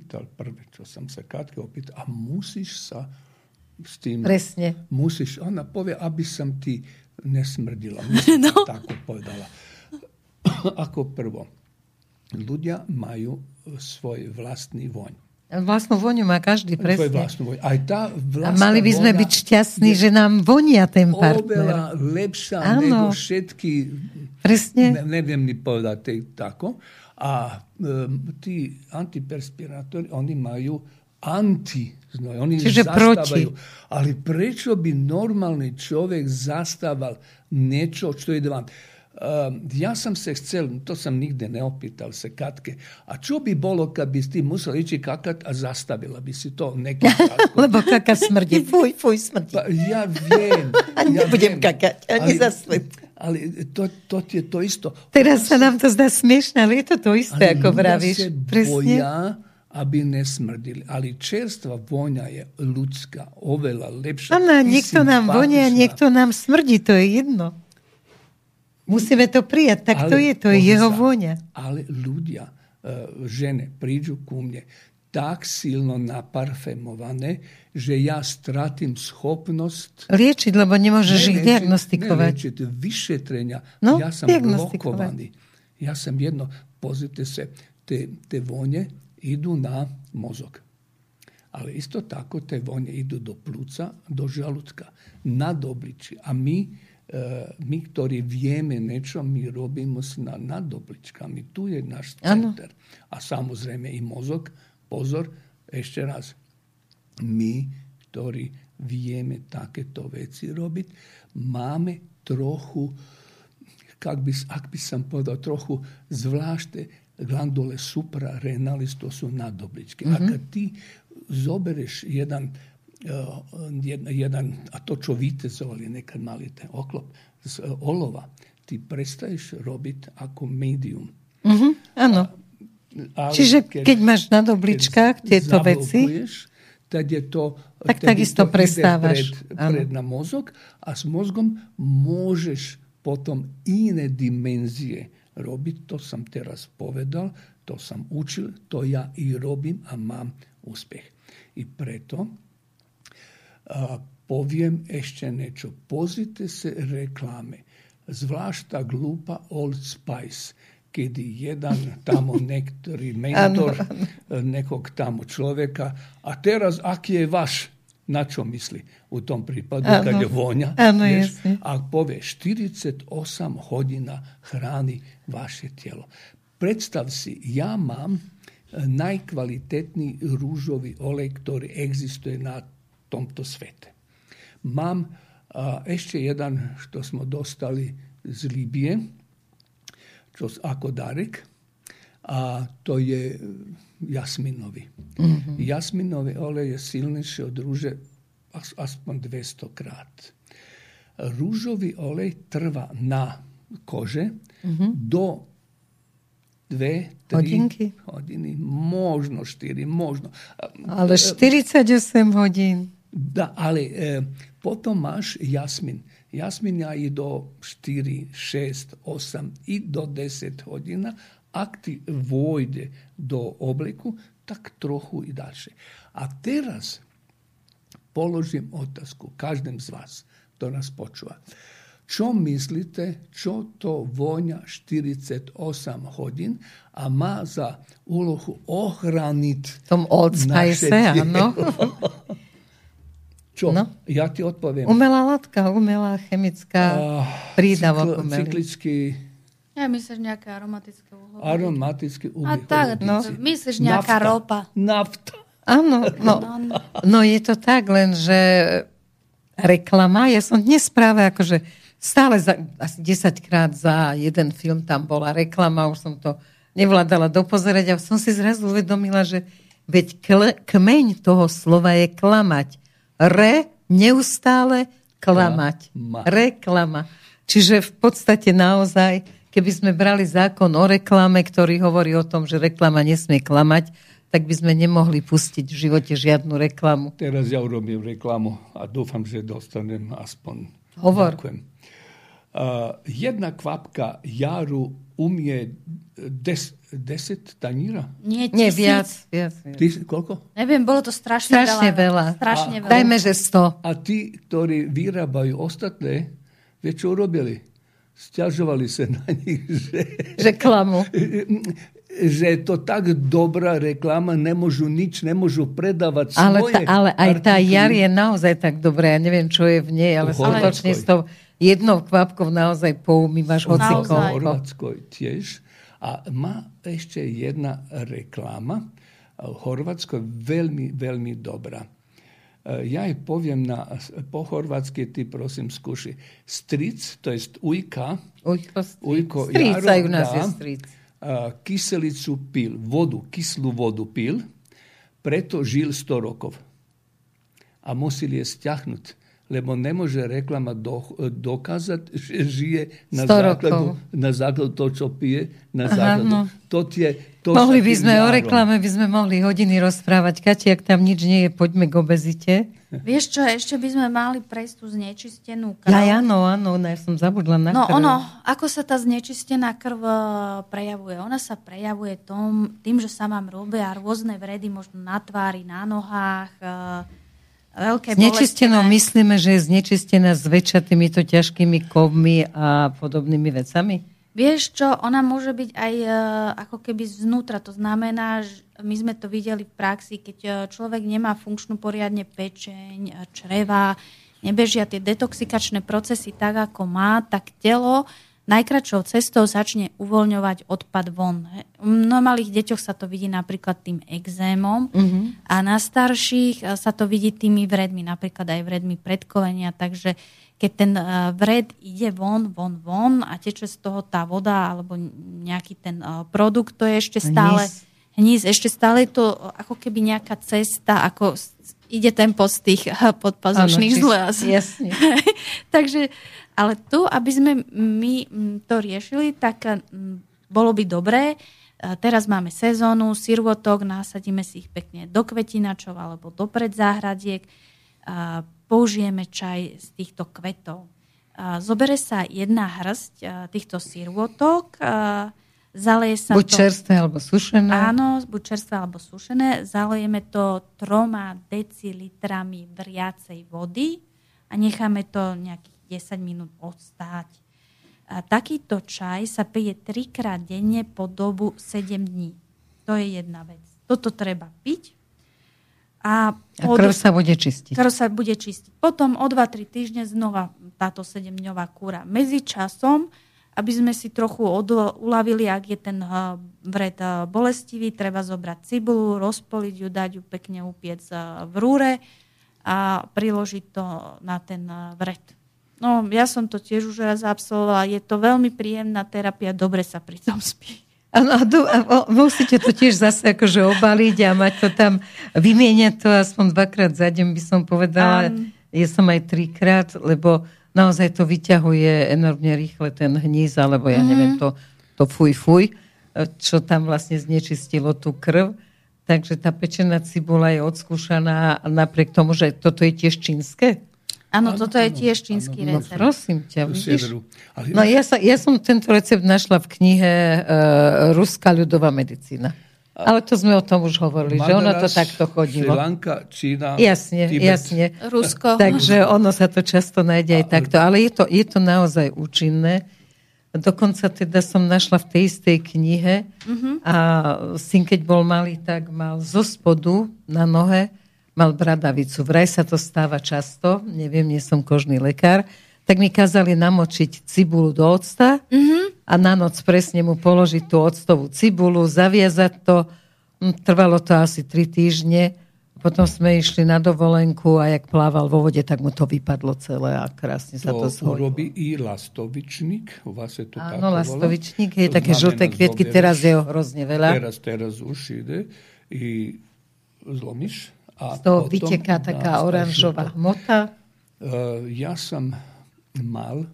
Katke opýtal, a musíš sa s tým... Presne. Musíš, ona povie, aby som ti nesmrdila. No. Tako povedala. Ako prvo, ľudia majú svoj vlastný voň. Vlastnú voňu má každý, presne. Aj tá a mali by sme byť šťastní, že nám vonia ten partner. Oveľa lepšia nego všetky... Presne. Neviem mi povedať tako. A tí antiperspirátori, oni majú antiznoj. Oni čiže zastávajú. proti. Ale prečo by normálny človek zastával niečo, čo ide vám... ja som sa chcel, to som nikde neopýtal sa Katke, a čo by bolo, kad by si musel ići kakat, a zastavila bi si to nekim časkom? Lebo kaka smrdí. Fuj, smrdí. Pa, ja viem. Nebudem kakať, ani zasled. Ale to je to isto. Teraz sa nám to zdá smiešne, ale je to isté, ako vravíš. Ľudia sa boja, aby nesmrdili. Ale čerstvá voňa je ľudská, oveľa lepšia. Áno, niekto nám vonia, niekto nám smrdí, to je jedno. Musíme to prijať, tak to je jeho vôňa. Ale ľudia, žene, prídu ku mne tak silno naparfémované, že ja stratím schopnosť... Liečiť, lebo nemôžeš ich diagnostikovať. Neliečiť, vyšetrenia. No, ja som blokovaný. Ja som jedno, pozrite sa, te vône idú na mozog. Ale isto tako te vône idú do plúca, do žalúdka, nad obličie. A my, ktorí vieme niečo, my robíme sa nad obličkami. Tu je náš center. A samozrejme i mozog. Pozor, ešte raz. My, ktorí vieme takéto veci robiť, máme trochu, ak by som povedal, trochu zvláštne glandule suprarenalis, to sú nad obličky. A keď ty zobereš jeden, a to, čo vytezovali nekad mali ten oklop z olova, ty prestaješ robiť ako medium. Áno. Čiže keď máš na obličkách tieto veci, tak je to, takisto prestávaš. Pred na mozog, a s mozgom môžeš potom iné dimenzie robiť. To som teraz povedal, to som učil, to ja i robím a mám úspech. I preto poviem ešte niečo. Pozrite sa reklame. Zvlášť tá glúpa Old Spice, kedy jeden tamo niektorý mentor nekog tamo človeka, a teraz aký je váš, na čo myslí u tom prípadu, kad je voňa, a povie 48 hodín chráni vaše telo. Predstav si, ja mám najkvalitetný rúžový olej, ktorý existuje na tomto svete. Mám ešte jeden, čo sme dostali z Líbie, čo ako darek, a to je jasminový. Jasminový olej je silnejší od rúže aspoň 200 krát. Rúžový olej trvá na kože do 2-3 hodiny, možno 4, možno. Ale 48 hodín. Da, ale potom máš jasmin. Jasmin je do 4, 6, 8 i do 10 hodina. Ak ti vojde do obliku, tak trochu i ďalšie. A teraz položím otázku každým z vás, kto nás počúva. Čo myslíte, čo to voňa 48 hodín a má za úlohu ochraniť tom Old Spice, áno. Čo? No? Ja ti odpoviem. Umelá látka, umelá chemická prídavok umelý. Cyklický... Ja myslíš nejaké aromatické uhlie. Aromatické uhlie. A tak, myslíš nejaká ropa. Nafta. Áno, no je to tak, len že reklama, ja som dnes práve akože stále asi 10 krát za jeden film tam bola reklama, už som to nevládala dopozerať a som si zrazu uvedomila, že Veď kmeň toho slova je klamať. Neustále klamať. Reklama. Čiže v podstate naozaj, keby sme brali zákon o reklame, ktorý hovorí o tom, že reklama nesmie klamať, tak by sme nemohli pustiť v živote žiadnu reklamu. Teraz ja urobím reklamu a dúfam, že dostanem aspoň. Hovor. Ďakujem. Jedna kvapka jaru umie 10 taníra? Nie, 1000. Nie, viac. Koľko? Neviem, bolo to strašne veľa. Strašne veľa. Dajme, že 100. A tí, ktorí vyrábajú ostatné, vieš, čo urobili? Sťažovali sa na nich, že klamu. Že to tak dobrá reklama, nemôžu predávať svoje ale aj tá artikly. jar je naozaj tak dobrá. Ja neviem, čo je v nej, ale skutočne s tou jednou kvapkou naozaj poumývaš hociko. Horvátsko tiež. A má ešte jedna reklama. Horvátsko je veľmi, veľmi dobrá. Ja jej poviem po horvátsky, ty prosím skúši. Stric, to je ujka. Ujko stric, aj u nás je stric. Kyselicu pil, kyslú vodu pil, preto žil 100 rokov. A museli je stiahnuť, lebo nemôže reklama dokázať, že žije na základu toho, čo pije, na základu. Mohli by sme o reklame mohli hodiny rozprávať. Kati, ak tam nič nie je, poďme k obezite. Vieš čo, ešte by sme mali prejsť tú znečistenú krv. Áno, ja som zabudla na krv. Ako sa tá znečistená krv prejavuje? Ona sa prejavuje tým, že sa vám robia rôzne vredy, možno na tvári, na nohách, veľké znečistenou myslíme, že je znečistená zväčša týmito ťažkými kovmi a podobnými vecami? Vieš čo, ona môže byť aj ako keby znútra. To znamená, že my sme to videli v praxi, keď človek nemá funkčnú poriadne pečeň, čreva, nebežia tie detoxikačné procesy tak, ako má, tak telo najkratšou cestou začne uvoľňovať odpad von. Na malých deťoch sa to vidí napríklad tým exémom a na starších sa to vidí tými vredmi, napríklad aj vredmi predkolenia, takže keď ten vred ide von a teče z toho tá voda alebo nejaký ten produkt, to je ešte stále hníz, ešte stále je to ako keby nejaká cesta, ako ide ten post tých podpazušných zľaz. Jasne. Takže, ale tu, aby sme my to riešili, tak bolo by dobré. Teraz máme sezónu sirvotok, nasadíme si ich pekne do kvetinačov alebo do predzáhradiek. Použijeme čaj z týchto kvetov. Zobere sa jedna hrst týchto sirvotok, zaleje sa buď čerstvé alebo sušené. Áno, buď čerstvé alebo sušené. Zalejeme to 3 decilitrami vriacej vody a necháme to nejakých 10 minút odstáť. Takýto čaj sa pije 3-krát denne po dobu 7 dní. To je jedna vec. Toto treba piť. A krv sa bude čistiť. Krv sa bude čistiť. Potom o 2-3 týždne znova táto 7-dňová kúra. Medzi časom, aby sme si trochu uľavili, ak je ten vred bolestivý, treba zobrať cibulu, rozpoliť ju, dať ju pekne upiec v rúre a priložiť to na ten vred. No, ja som to tiež už raz absolvovala. Je to veľmi príjemná terapia, dobre sa pri tom spí. Áno, musíte to tiež zase akože obaliť a mať to tam, vymieňať to aspoň 2-krát za deň, by som povedala. Ja som aj 3-krát, lebo naozaj to vyťahuje enormne rýchle ten hníz, alebo ja neviem, to fuj, čo tam vlastne znečistilo tú krv. Takže tá pečená cibula je odskúšaná napriek tomu, že toto je tiež čínske. Áno, toto je tiež čínsky recept. No prosím ťa, vidíš? No ja som tento recept našla v knihe Ruská ľudová medicína. Ale to sme o tom už hovorili, že ono to takto chodilo. Sri Lanka, Čína, Jasne. Rusko. Takže ono sa to často nájde aj takto. Ale je to naozaj účinné. Dokonca teda som našla v tej istej knihe a syn, keď bol malý, tak mal zo spodu na nohe mal bradavicu. Vraj sa to stáva často, neviem, nie som kožný lekár, tak mi kázali namočiť cibulu do octa a na noc presne mu položiť tú octovú cibulu, zaviazať to. Trvalo to asi 3 týždne. Potom sme išli na dovolenku a jak plával vo vode, tak mu to vypadlo celé a krásne sa to zhojilo. To urobí i lastovičník. U vás je to áno, lastovičník. Je také žlté kvietky, teraz je ho hrozne veľa. Teraz už ide. I zlomiš. A z toho vyteká taká oranžová hmota. Ja som mal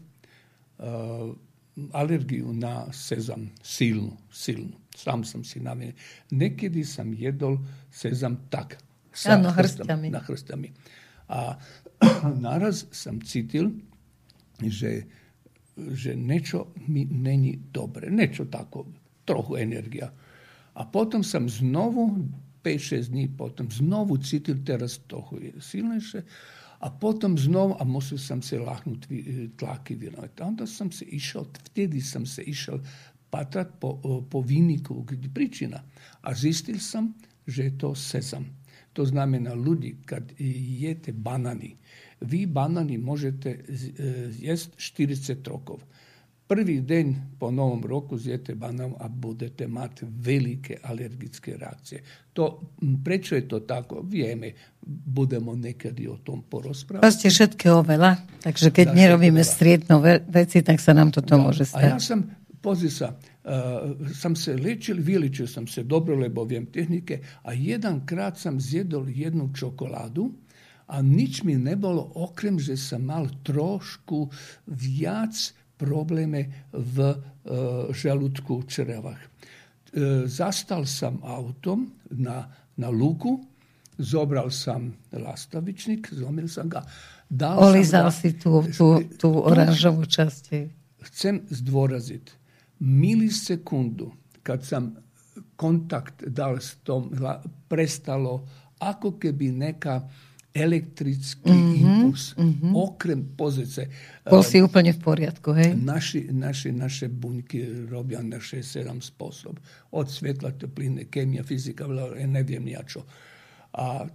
alergiu na sezam, silnú. Sám som si navienil. Nekedy som jedol sezam tak. Áno, hrstami. Na hrstami. A naraz som cítil, že niečo mi není dobre. Niečo tako, trochu energia. A potom som znovu 5-6 dní potom znovu cítil teraz trochu silnejšie a potom znovu a musel som si láhnuť tlaky vyrovnať. Vtedy som sa išiel patrať po výniku, kde príčina. A zistil som, že je to sezam. To znamená, ľudí, keď jete banany, vy banany môžete jesť 40 rokov. Prvý deň po novom roku zjete banán a budete mať veľké alergické reakcie. Prečo je to tako? Vieme, budemo niekedy o tom porozprávať. Proste všetkého veľa, takže keď nerobíme striedno veci, tak sa nám toto môže stať. A ja som, pozri sa, som sa vylečil som sa dobro, lebo viem technike a jedenkrát som zjedol jednu čokoládu a nič mi nebolo, okrem, že som mal trošku viac probléme v žalúdku, črevách. Zastal som autom na luku, zobral som lastavičník, zlomil som ga. Olizal si tú oranžovú časť. Chcem zdôraziť, milisekundu, kad som kontakt dal s tom, prestalo ako keby neka elektrický impuls. Okrem pozice. Bol si úplne v poriadku, hej? Naše buňky robia na 6-7 spôsob. Od svetla, tepliny, kémia, fyzika, neviem ja čo. A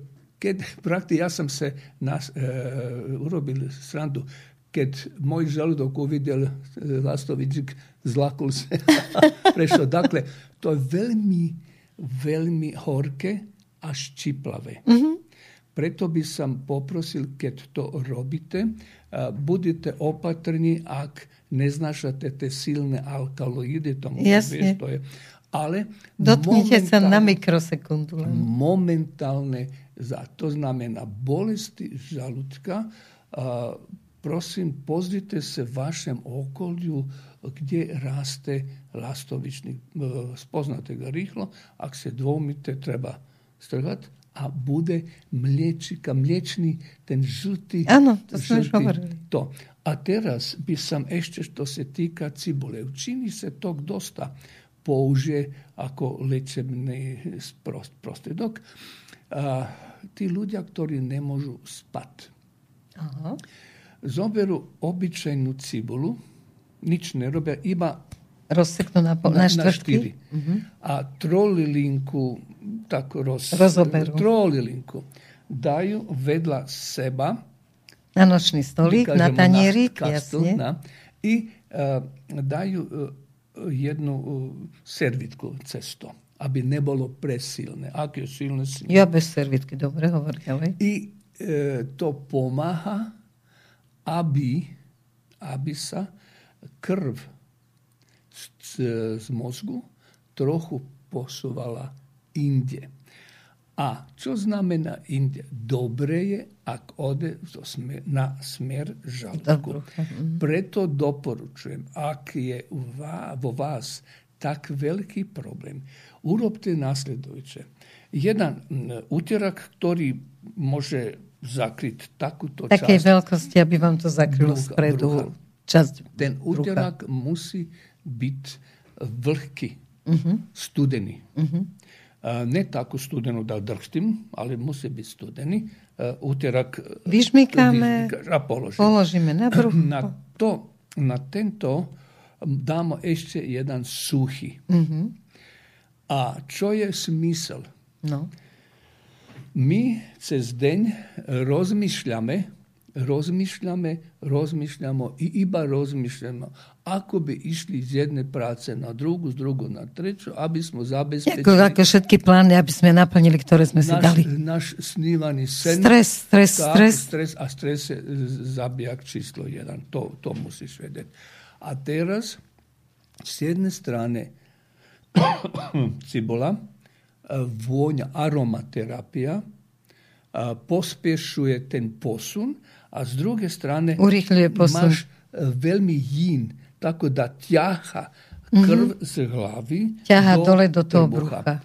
ja som sa urobil srandu, keď môj žalúdok uvidel lastovičík, zlakol sa a prešiel. Dakle, to je veľmi, veľmi horké a štiplavé. Preto by som poprosil, keď to robíte, budete opatrní, ak neznášate tie silné alkaloidy. Jasne. Ale dotknite sa na mikrosekundu. Momentálne, to znamená bolesti žalúdka. Prosím, pozrite sa v vašem okoliu, kde raste lastovičník. Spoznáte ga rýchlo. Ak sa dvoumite, treba strhať. A bude mliečný, ten žltý. Áno, to sme už hovorili. A teraz by som ešte, čo sa týka cibule. V Číni sa to dosta použije ako liečebný prostriedok. Tí ľudia, ktorí nemôžu spať, zoberú obyčajnú cibulu, nič nerobia, iba rozseknú na štvrtky. A trolilinku rozoberú. Trolilinku dajú vedľa seba na nočný stolík, na tanierik, jasne. I dajú jednu servitku cesto, aby nebolo presilné. Ak je silné, ja bez servitky, dobre, hovor ďalej. I to pomáha, aby sa krv z mozgu trochu posúvala inde. A čo znamená inde? Dobre je, ak ode na smer žalúdku. Preto doporučujem, ak je vo vás tak veľký problém, urobte následujúce. Jeden úterak, ktorý môže zakryť takúto časť. Takej veľkosti, aby vám to zakrylo spredu časť. Ten úterak musí byť vlhký, studený. Ne tako studeno da drhtim, ali musí byť studený. Úterak vyžmýkame a položíme na brucho. Na tento dáme ešte jeden suchý. A čo je smysl? No. My cez deň rozmýšľame i iba rozmýšľame, ako by išli z jednej práce na drugu, z drugu na treću, aby sme zabezpečili... Ako všetky plány, aby sme naplnili, ktoré sme si dali. Náš snívaný sen. Stres. A stres je zabijak číslo 1. To musíš vedieť. A teraz, z jednej strany cibula, vôňa, aromaterapia, pospješuje ten posun, a s druge strane máš veľmi yin, tako da ťaha krv z hlavy ťaha dole do toho brucha.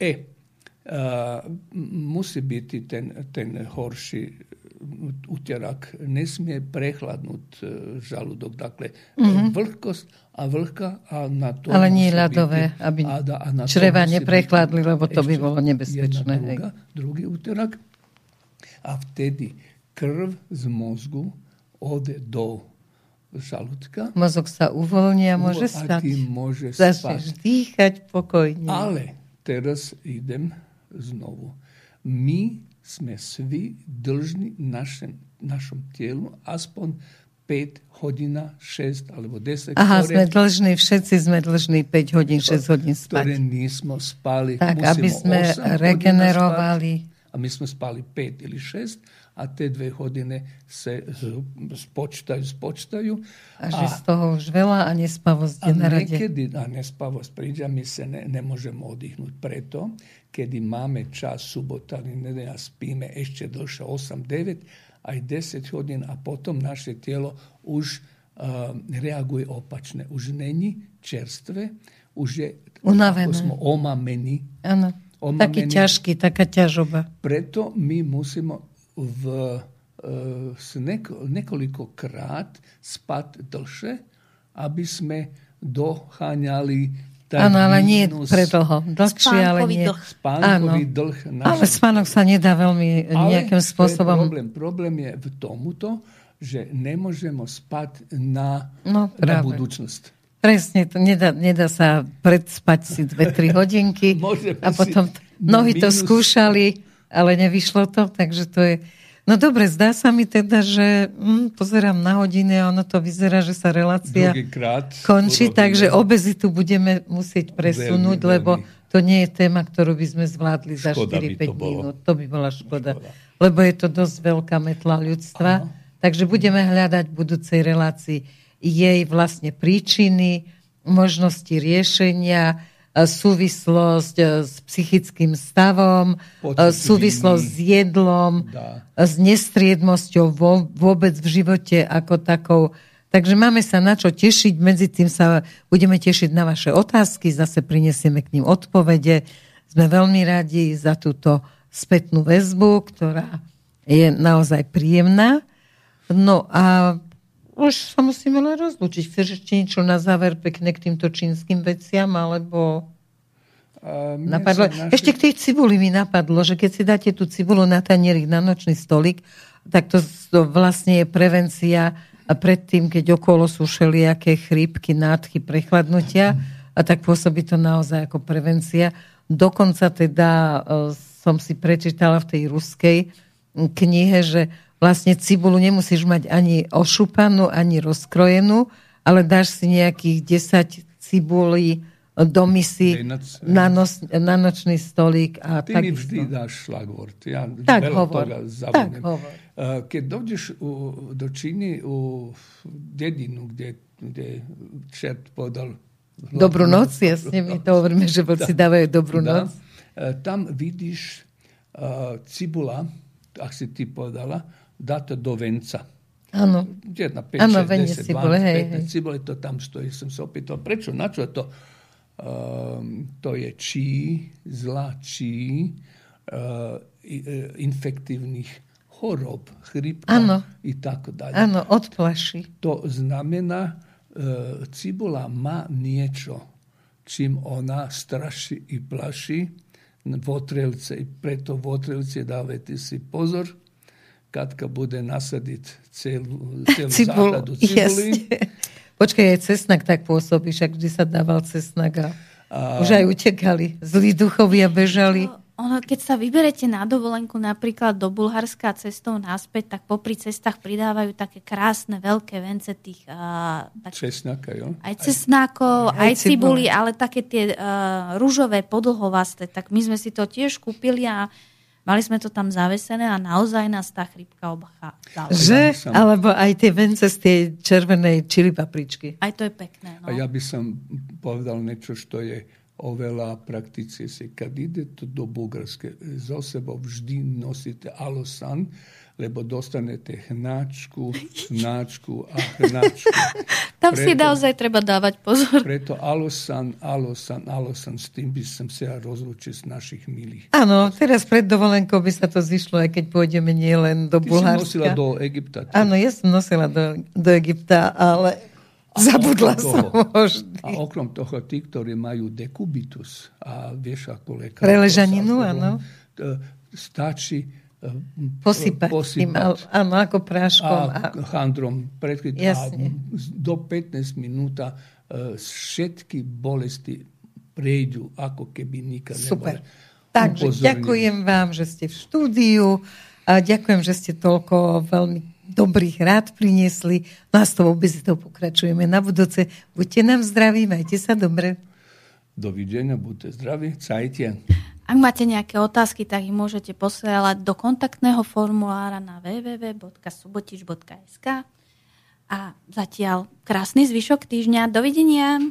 Musí biti ten horší utjerak, ne smije prehladnúť žaludok. Dakle, vlhkosť a vlhka, a na to ale nie ľadové, aby čreva neprechladli, lebo to by bolo nebezpečné. Druhý utjerak. A vtedy krv z mozgu ode do žalúdka. Mozog sa uvoľní a môže spať. A ty môže začneš dýchať pokojne. Ale teraz idem znovu. My sme svi dlžni našom tijelu aspoň 5 hodina, 6 alebo 10. Sme dlžní, všetci sme dlžní 5 hodín, 6 hodín spať. Ktoré nismo spali. Tak, aby sme regenerovali. A my sme spali 5 ili 6, a te 2 hodine se spočtaju. A že z toho už veľa a nespavosť je na rade. A nespavosť príde, my se ne možemo oddyhnúť preto, kedy máme čas subota ili nedelja, spíme ešte dlhšie 8, 9, aj 10 hodín, a potom naše tijelo už reaguje opačne. Už není čerstve, už je unavené. Ako smo omameni. Áno. Taký ťažký, taká ťažoba. Preto my musíme nekoľkokrát spať dlhšie, aby sme docháňali áno, ale nie predlho. Dlhšie, ale nie. Spánkový dlh. Ale spánok sa nedá veľmi nejakým spôsobom. Problém je v tomuto, že nemôžeme spať na budúcnosť. Presne, to nedá sa predspať si 2-3 hodinky a potom mnohí to skúšali, ale nevyšlo to, takže to je... No dobre, zdá sa mi teda, že pozerám na hodiny a ono to vyzerá, že sa relácia končí, takže obezitu budeme musieť presunúť, lebo to nie je téma, ktorú by sme zvládli za 4-5 minút. To by bola škoda, lebo je to dosť veľká metla ľudstva. Takže budeme hľadať v budúcej relácii jej vlastne príčiny, možnosti riešenia, súvislosť s psychickým stavom, súvislosť s jedlom, s nestriedmosťou vôbec v živote ako takou. Takže máme sa na čo tešiť, medzi tým sa budeme tešiť na vaše otázky, zase prinesieme k ním odpovede. Sme veľmi radi za túto spätnú väzbu, ktorá je naozaj príjemná. No a už sa musíme len rozlúčiť. Chceš ešte niečo na záver pekne k týmto čínskym veciam, alebo napadlo? Ešte k tej cibuli mi napadlo, že keď si dáte tú cibulu na tanierik, na nočný stolík, tak to vlastne je prevencia pred tým, keď okolo sú všelijaké chrípky, nádchy, prechladnutia, a tak pôsobí to naozaj ako prevencia. Dokonca teda som si prečítala v tej ruskej knihe, že vlastne cibulu nemusíš mať ani ošupanú, ani rozkrojenú, ale dáš si nejakých 10 cibulí do misy na nočný stolík. A ty mi vždy dáš šlagvort. Ja tak hovor. Keď dojdeš do Číny, u dedinu, kde čert povedal dobrú noc, jasne, my to hovoríme, že vlci dávajú dobrú noc. Tam vidíš cibula, ak si ty povedala, dáte do venca. Áno. 1, 5, 6, 10, 12, 15 cibule, to tam stojí. Som sa opýtal, prečo, na čo je to? To je zlá infektívnych chorob, chrípka i tako dalje. Áno, odplaší. To znamená, cibula má niečo, čím ona straší i plaší votrelce. I preto votrelce dávajte si pozor, Katka bude nasadiť celú záhradu cibuli. Počkaj, aj cesnak tak pôsobí, však vždy sa dával cesnak a už aj utekali. Zlí duchovia bežali. Keď sa vyberete na dovolenku napríklad do Bulharska cestou naspäť, tak popri cestách pridávajú také krásne veľké vence tých česnaka, jo? Aj cesnákov, aj cibuli, ale také tie ružové, podlhovasté. Tak my sme si to tiež kúpili a mali sme to tam zavesené a naozaj nás tá chrípka obchádzala. Že? Alebo aj tie vence z tej červenej čili papričky. Aj to je pekné. No. A ja by som povedal niečo, čo je oveľa praktičnejšie. Kad idete do Bugarske, za sebou vždy nosíte alosan, lebo dostanete hnačku. Tam si naozaj treba dávať pozor. Preto alosan, s tým by som sa rozlúčil z našich milých. Áno, teraz pred dovolenkou by sa to zišlo, aj keď pôjdeme nielen do Bulharska. Ty si nosila do Egypta. Áno, ja som nosila do Egypta, ale zabudla som vždy. A okrom toho, tí, ktorí majú dekubitus, a vieš ako lekár... Preležaninu, áno. Stačí posypať tým, áno, ako práškom. A chandrom predkryť. A do 15 minút všetky bolesti prejdú, ako keby nikad neboli. Super. Takže ďakujem vám, že ste v štúdiu a ďakujem, že ste toľko veľmi dobrých rád priniesli. No a s tou obezitou pokračujeme na budúce. Buďte nám zdraví, majte sa dobre. Dovidenia, buďte zdraví, cajte. Ak máte nejaké otázky, tak ich môžete posielať do kontaktného formulára na www.subotiš.sk a zatiaľ krásny zvyšok týždňa. Dovidenia.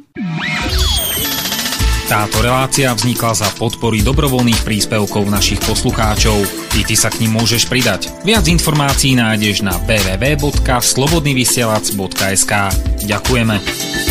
Táto relácia vznikla za podpory dobrovoľných príspevkov našich poslucháčov. I ty sa k nim môžeš pridať. Viac informácií nájdeš na www.slobodnyvysielac.sk. Ďakujeme.